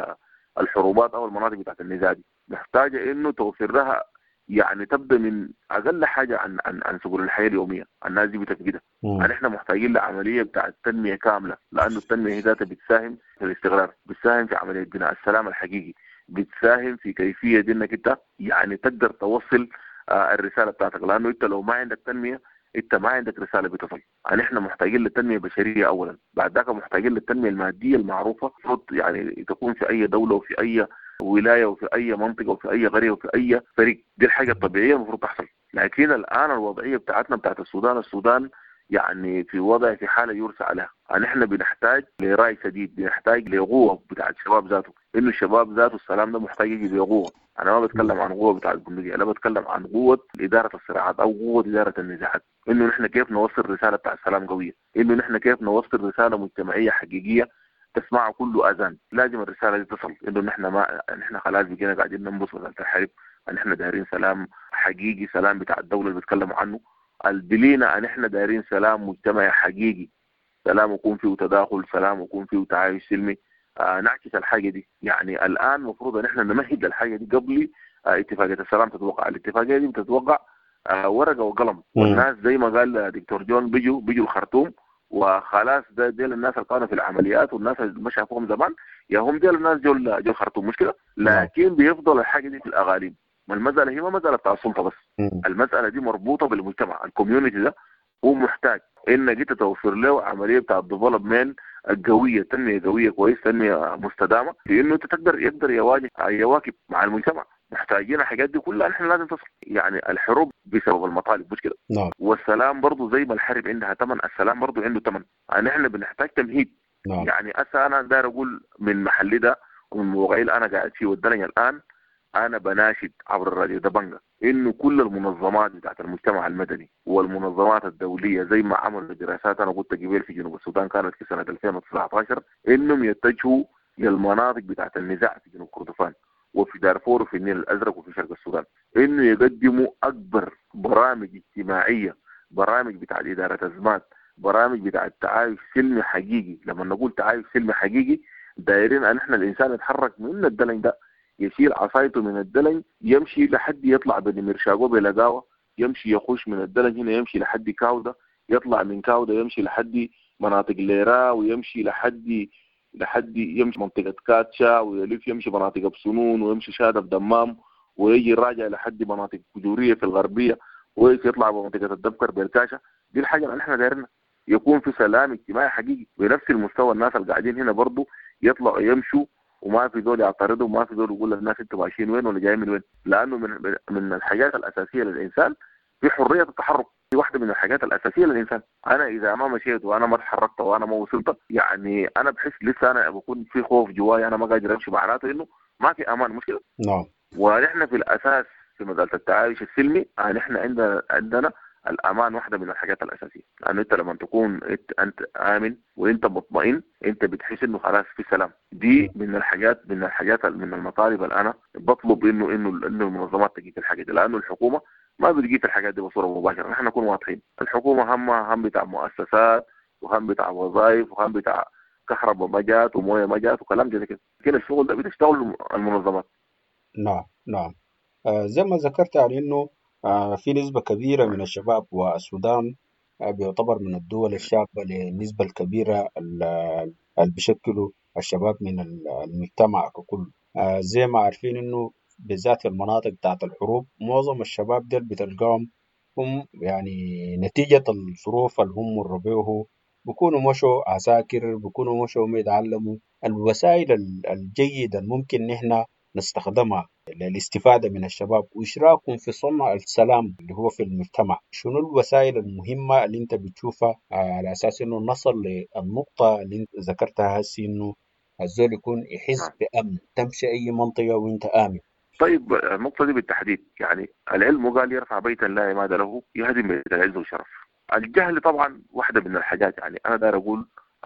الحروبات او المناطق بتاعت النزاع دي، محتاجه انه توفر لها يعني تبدا من اقل حاجه عن عن عن سبل الحياه اليوميه، الناس دي بتفقدها. يعني احنا محتاجين لعمليه بتاعت تنميه كامله، لانه التنميه هي ذاتها بتساهم في الاستقرار، بتساهم في عمليه بناء السلام الحقيقي، بتساهم في كيفيه انك انت يعني تقدر توصل آه الرساله بتاعتك، لانه انت لو ما عندك تنميه انت ما عندك رساله بتصل. يعني احنا محتاجين للتنميه البشريه اولا، بعد ذاك محتاجين للتنميه الماديه المعروفه، يعني تكون في اي دوله وفي اي ولايه وفي اي منطقه وفي اي قريه وفي اي فريق، دي الحاجه الطبيعيه المفروض تحصل. لكن الان الوضعيه بتاعتنا بتاعت السودان السودان يعني في وضع في حاله يرسى عليها. يعني احنا بنحتاج لراي شديد، بنحتاج لقوه بتاعت الشباب ذاته، انه الشباب ذاته السلام ده محتاج يجي بقوه. انا ما بتكلم عن قوه بتاعت البندقيه، انا بتكلم عن قوه اداره الصراعات او قوه اداره النزاعات، انه نحن كيف نوصل رساله بتاعت السلام قويه، انه نحن كيف نوصل رساله مجتمعيه حقيقيه تسمع كل اذان. لازم الرساله دي تصل، انه نحن ما نحن خلاص بقينا قاعدين ننبسط على الحرب، ان احنا دايرين سلام حقيقي، سلام بتاع الدوله اللي بيتكلموا عنه. البلينا ان احنا دايرين سلام مجتمعي حقيقي، سلام يكون فيه تداخل، سلام يكون فيه تعايش سلمي. آه نعكس الحاجه دي. يعني الان المفروض ان احنا نمهد للحاجه دي قبل آه اتفاقيه السلام تتوقع. الاتفاقيه دي بتتوقع آه ورقه وقلم، والناس زي ما قال دكتور جون بيجوا بيجوا الخرطوم وخلاص. ده ديل الناس اللي كانوا في العمليات والناس اللي ما شافوهم زمان، يا هم ديل الناس جو جو الخرطوم مشكله، لكن بيفضل الحاجه دي في الاغاليم. ما المساله هي ما مساله بتاع السلطه بس، المساله دي مربوطه بالمجتمع. الكوميونتي ده هو محتاج انك انت توفر له عمليه بتاع الديفلوبمنت القويه، تنميه قويه كويس، تنميه مستدامه، في انه انت تقدر يقدر يواجه يواكب مع المجتمع. محتاجين الحاجات دي كلها احنا لازم تصل. يعني الحروب بسبب المطالب مش كده؟ نعم. والسلام برضه زي ما الحرب عندها ثمن، السلام برضه عنده ثمن. يعني احنا بنحتاج تمهيد. نعم. يعني اسا انا داير اقول من محلي ده ومن موقعي اللي انا قاعد فيه والدلني الان، انا بناشد عبر الراديو دبنجا انه كل المنظمات بتاعت المجتمع المدني والمنظمات الدوليه زي ما عملوا دراسات انا قلت قبل في جنوب السودان كانت في سنه ألفين وتسعة عشر، انهم يتجهوا للمناطق بتاعت النزاع في جنوب كردفان وفي دارفور وفي النيل الازرق وفي شرق السودان، انه يقدموا اكبر برامج اجتماعيه، برامج بتاعت اداره ازمات، برامج بتاعت تعايش سلمي حقيقي. لما نقول تعايش سلمي حقيقي دايرين ان احنا الانسان يتحرك من الدلن ده، يشيل عصايته من الدلن يمشي لحد يطلع بمرشاقه بلقاوه، يمشي يخش من الدلن هنا يمشي لحد كاوده، يطلع من كاوده يمشي لحد مناطق ليرا، ويمشي لحد لحد يمشي منطقه كاتشا، ويلف يمشي مناطق بسنون، ويمشي شادة بدمام، ويجي راجع لحد مناطق كجوريه في الغربيه، ويطلع بمنطقه الدبكر بالكاشا. دي الحاجه اللي احنا دايرينها، يكون في سلام اجتماعي حقيقي. بنفس المستوى الناس اللي قاعدين هنا برضه يطلعوا يمشوا وما في دول يعترضوا وما في دول يقول للناس انتوا ماشيين وين ولا جايين من وين، لانه من من الحاجات الاساسيه للانسان في حريه التحرك. دي واحده من الحاجات الاساسيه للانسان. انا اذا ما مشيت وانا ما تحركت وانا ما وصلت، يعني انا بحس لسه انا بكون في خوف جواي، انا ما قادر امشي، معناته انه ما في امان. مشكله. نعم. ونحن في الاساس في مساله التعايش السلمي نحن عندنا عندنا الامان واحده من الحاجات الاساسيه، لانه انت لما تكون انت امن وانت مطمئن انت بتحس انه خلاص في سلام. دي من الحاجات من الحاجات من المطالب اللي انا بطلب انه انه انه المنظمات تجيب الحاجات دي، لانه الحكومه ما بتجيب الحاجات دي بصوره مباشره. نحن نكون واضحين، الحكومه همها هم بتاع مؤسسات وهم بتاع وظائف وهم بتاع كهرباء ما جات ومويه ما جات وكلام زي كده، لكن الشغل ده بتشتغل المنظمات. نعم نعم. آه زي ما ذكرت يعني انه آه في نسبة كبيرة من الشباب، والسودان آه بيعتبر من الدول الشابة للنسبة الكبيرة اللي بيشكلوا الشباب من المجتمع ككل. آه زي ما عارفين انه بالذات في المناطق بتاعت الحروب معظم الشباب ديل بتلقاهم هم يعني نتيجة الظروف اللي هم مروا بيه، بيكونوا مشوا عساكر، بيكونوا مشوا يتعلموا الوسائل الجيدة الممكن نحن نستخدمها للاستفادة من الشباب وإشراكهم في صنع السلام اللي هو في المجتمع. شنو الوسائل المهمة اللي انت بتشوفها على أساس انه نصل للنقطة اللي انت ذكرتها هسي، انه الزول يكون يحس بأمن، تمشي أي منطقة وانت آمن؟ طيب النقطة دي بالتحديد، يعني العلم قال يرفع بيتا لا عماد له يهدم بيت العز والشرف. الجهل طبعا واحدة من الحاجات. يعني أنا داير أقول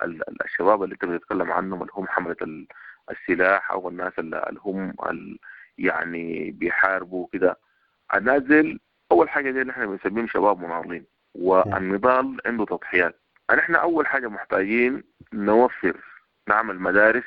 الشباب اللي انت بتتكلم عنهم اللي هم حملة السلاح أو الناس اللي هم يعني بيحاربوا كده، النازل أول حاجة دي نحن بنسميهم شباب مناضلين، والنضال عنده تضحيات. نحن أول حاجة محتاجين نوفر، نعمل مدارس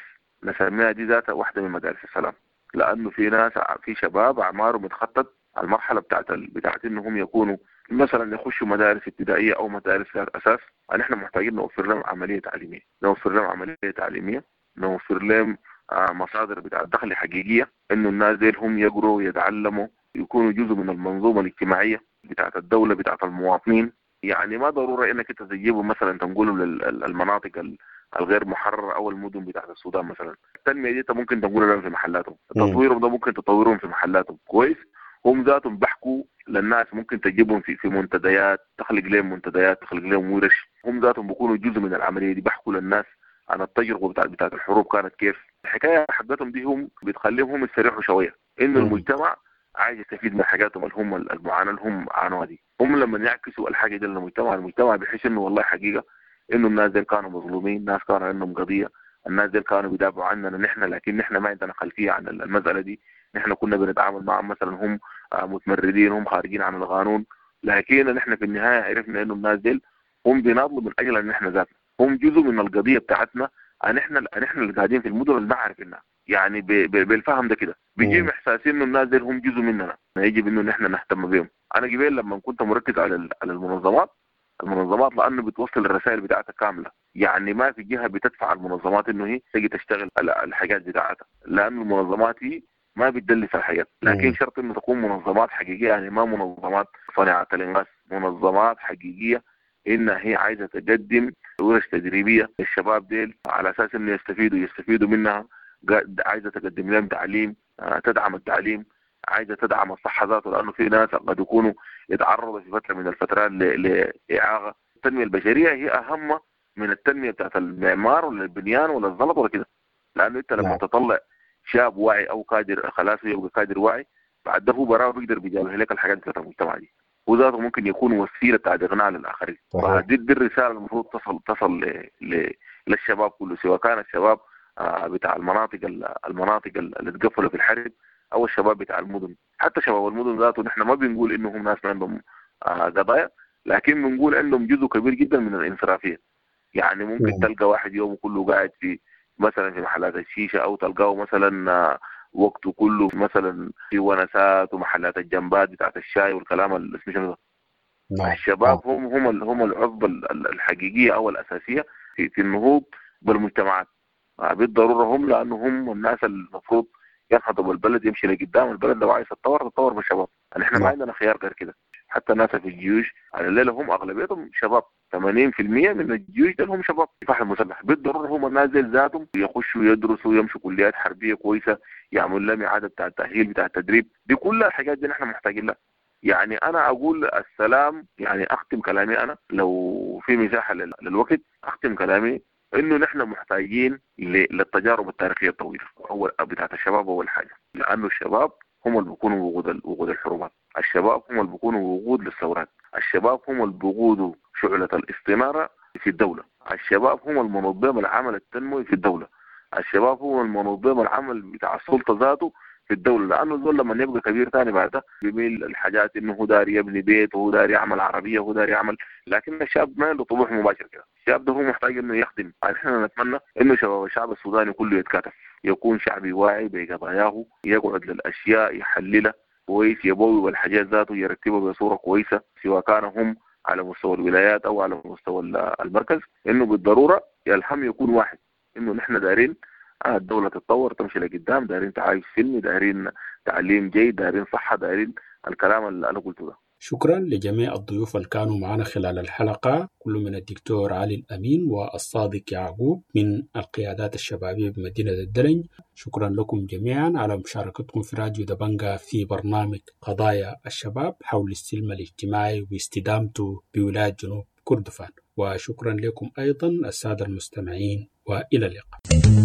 نسميها دي ذاتها واحدة من مدارس السلام، لأنه في ناس في شباب أعمارهم متخطط على المرحلة بتاعت بتاعت إنهم يكونوا مثلا يخشوا مدارس ابتدائية أو مدارس ذات أساس. أن إحنا محتاجين نوفر لهم عملية تعليمية، نوفر لهم عملية تعليمية، نوفر لهم مصادر بتاع دخل حقيقية، إنه الناس ديل هم يقروا ويتعلموا، يكونوا جزء من المنظومة الاجتماعية بتاعت الدولة بتاعت المواطنين. يعني ما ضروري إنك أنت تجيبهم مثلا تنقلهم للمناطق الغير محررة أو المدن بتاعت السودان مثلا. التنمية دي ممكن تنقلها لهم في محلاتهم، تطويرهم ده ممكن تطورهم في محلاتهم كويس. هم ذاتهم بحكوا للناس، ممكن تجيبهم في في منتديات، تخلق لهم منتديات، تخلق لهم ورش. هم ذاتهم بيكونوا جزء من العملية دي، بحكوا للناس عن التجربة بتاعت بتاعت الحروب كانت كيف. الحكاية حقتهم دي هم بتخليهم هم يستريحوا شوية، إنه المجتمع عايز يستفيد من حاجاتهم اللي هم المعاناة اللي هم عانوا دي. هم لما يعكسوا الحاجة دي للمجتمع، المجتمع بيحس إنه والله حقيقة إنه الناس دي كانوا مظلومين، الناس كانوا عندهم قضية، الناس دي كانوا بيدافعوا عننا نحن، لكن نحن ما عندنا خلفية عن المسألة دي. نحن كنا بنتعامل معهم مثلا هم متمردين، هم خارجين عن القانون، لكن نحن في النهاية عرفنا إنه الناس دي هم بيناضلوا من أجل أن نحن ذاتنا، هم جزء من القضية بتاعتنا. أن إحنا أن إحنا اللي قاعدين في المدن اللي نعرف إنها يعني بالفهم ده كده بيجي إحساس إنه الناس دي هم جزء مننا، يجب إنه نحن نهتم بهم. أنا قبل لما كنت مركز على على المنظمات المنظمات لأنه بتوصل الرسائل بتاعتها كاملة، يعني ما في جهة بتدفع المنظمات إنه هي تيجي تشتغل على الحاجات بتاعتها، لأن المنظمات هي ما بتدلس الحياة، لكن شرط إنه تكون منظمات حقيقية، يعني ما منظمات صناعة الإنغاز، منظمات حقيقية إنها هي عايزة تقدم ورش تدريبية للشباب ديل على أساس إنه يستفيدوا يستفيدوا منها، عايزة تقدم لهم تعليم، تدعم التعليم، عايزة تدعم الصحة ذاته، لأنه في ناس قد يكونوا يتعرضوا في فترة من الفترات لإعاقة. التنمية البشرية هي أهم من التنمية بتاعت المعمار ولا البنيان ولا الزلط ولا كده، لأنه أنت لما تطلع شاب واعي أو قادر خلاص يبقى قادر واعي، بعد ده هو براه بيقدر بيجابه لك الحاجات بتاعت المجتمع دي، وذاته ممكن يكون وسيلة بتاعت إغناء للآخرين. فدي دي الرسالة المفروض تصل تصل ل... ل... للشباب كله، سواء كان الشباب بتاع المناطق المناطق اللي تقفلوا في الحرب أو الشباب بتاع المدن. حتى شباب المدن ذاته نحن ما بنقول إنهم ناس ما عندهم قضايا، لكن بنقول عندهم جزء كبير جدا من الانصرافية. يعني ممكن م. تلقى واحد يوم كله قاعد في مثلا في محلات الشيشة، أو تلقاه مثلا وقته كله مثلا في ونسات ومحلات الجنبات بتاعت الشاي والكلام اللي اسمه شنو ده. الشباب هم هم هم العضو الحقيقية أو الأساسية في في النهوض بالمجتمعات بالضرورة هم، لأنه هم الناس المفروض ينهضوا بالبلد، يمشي لقدام. البلد لو عايز تتطور تتطور بالشباب، يعني احنا ما عندنا خيار غير كده. حتى الناس في الجيوش على الليلة هم أغلبيتهم شباب، ثمانين بالمئة من الجيوش ده هم شباب في الفحل المسلح. بالضرورة هم الناس دي ذاتهم يخشوا يدرسوا يمشوا كليات حربية كويسة، يعملوا لهم إعادة بتاع التأهيل بتاع التدريب. دي كل الحاجات دي نحن محتاجين لها. يعني أنا أقول السلام، يعني أختم كلامي أنا لو في مساحة للوقت أختم كلامي إنه نحن محتاجين للتجارب التاريخية الطويلة أول بتاعت الشباب أول حاجة، لأنه الشباب هم اللي بيكونوا وقود وقود الحروبات، الشباب هم اللي بيكونوا وقود للثورات، الشباب هم اللي بيقودوا شعلة الاستنارة في الدولة، الشباب هم المنظم العمل التنموي في الدولة، الشباب هو المنظم العمل بتاع السلطة ذاته في الدولة. لأنه زول لما يبقى كبير ثاني بعده بيميل الحاجات إنه هو داري يبني بيت وهو داري يعمل عربية وهو داري يعمل، لكن الشاب ما عنده طموح مباشر كده. الشاب ده هو محتاج إنه يخدم. احنا نتمنى إنه شباب الشعب السوداني كله يتكاتف، يكون شعبي واعي بقضاياه، يقعد للأشياء يحللها كويس، يبوي الحاجات ذاته يرتبها بصورة كويسة، سواء كان هم على مستوى الولايات أو على مستوى المركز. إنه بالضرورة الهم يكون واحد، إنه نحن دارين الدولة تتطور تمشي لقدام، دارين تعايش سلمي، دارين تعليم جيد، دارين صحة، دارين الكلام اللي أنا قلته ده. شكرا لجميع الضيوف اللي كانوا معنا خلال الحلقة، كل من الدكتور علي الأمين والصادق يعقوب من القيادات الشبابية بمدينة الدلنج. شكرا لكم جميعا على مشاركتكم في راديو دبنجة في برنامج قضايا الشباب حول السلم الاجتماعي واستدامته بولاية جنوب كردفان. وشكرا لكم أيضا السادة المستمعين، وإلى اللقاء.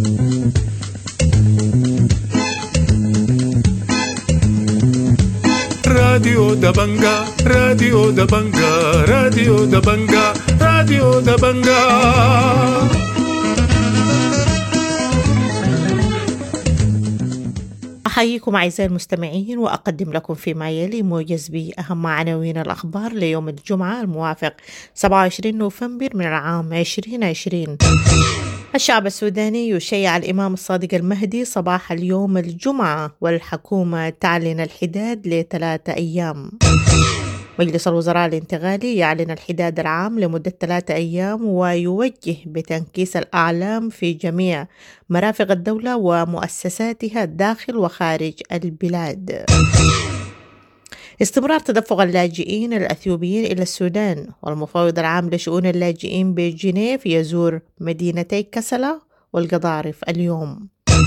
راديو دبنجا راديو دبنجا راديو دبنجا راديو دبنجا. أحييكم أعزائي المستمعين، وأقدم لكم فيما يلي موجز بأهم عناوين الأخبار ليوم الجمعة الموافق سبعة وعشرين نوفمبر من العام عشرين عشرين. الشعب السوداني يشيع الإمام الصادق المهدي صباح اليوم الجمعة، والحكومة تعلن الحداد لثلاثة أيام. مجلس الوزراء الانتقالي يعلن الحداد العام لمدة ثلاثة أيام، ويوجه بتنكيس الأعلام في جميع مرافق الدولة ومؤسساتها داخل وخارج البلاد. استمرار تدفق اللاجئين الأثيوبيين إلى السودان، والمفوض العام لشؤون اللاجئين بجنيف يزور مدينتي كسلا والقضارف اليوم.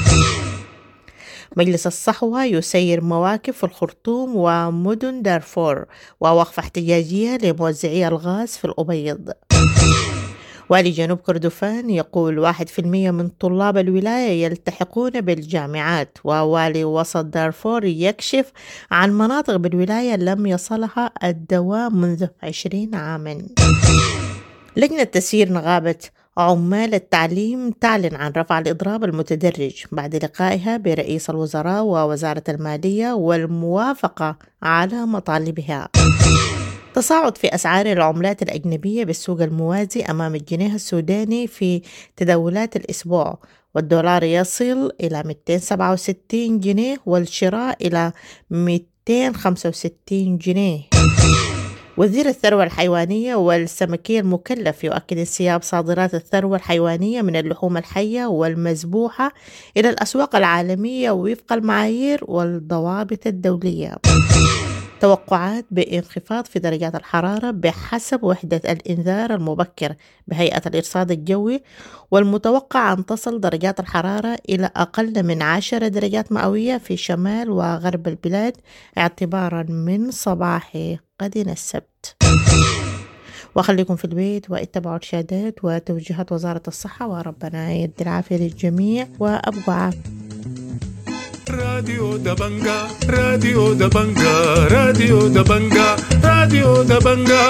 مجلس الصحوة يسير مواكب في الخرطوم ومدن دارفور، ووقفة احتجاجية لموزعي الغاز في الأبيض. والي جنوب كردفان يقول واحد في المية من طلاب الولاية يلتحقون بالجامعات، ووالي وسط دارفور يكشف عن مناطق بالولاية لم يصلها الدواء منذ عشرين عاما. لجنة تسيير نقابة عمال التعليم تعلن عن رفع الإضراب المتدرج بعد لقائها برئيس الوزراء ووزارة المالية والموافقة على مطالبها. تصاعد في أسعار العملات الأجنبية بالسوق الموازي أمام الجنيه السوداني في تداولات الأسبوع، والدولار يصل إلى مئتين وسبعة وستين جنيه والشراء إلى مئتين وخمسة وستين جنيه. وزير الثروة الحيوانية والسمكية المكلف يؤكد انسياب صادرات الثروة الحيوانية من اللحوم الحية والمذبوحة إلى الأسواق العالمية وفق المعايير والضوابط الدولية. توقعات بانخفاض في درجات الحرارة بحسب وحدة الإنذار المبكر بهيئة الإرصاد الجوي، والمتوقع أن تصل درجات الحرارة إلى أقل من عشر درجات مئوية في شمال وغرب البلاد اعتبارا من صباح غد السبت. وخليكم في البيت واتبعوا الإرشادات وتوجيهات وزارة الصحة، وربنا يدي العافية للجميع وأبقوا عافية. راديو دبنجا راديو دبنجا راديو دبنجا راديو دبنجا.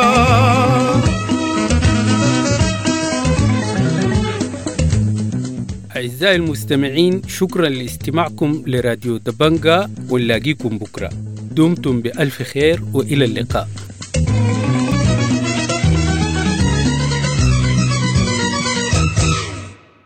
أعزائي المستمعين، شكرا لاستماعكم لراديو دبنجا، ونلاقيكم بكرة. دمتم بألف خير وإلى اللقاء.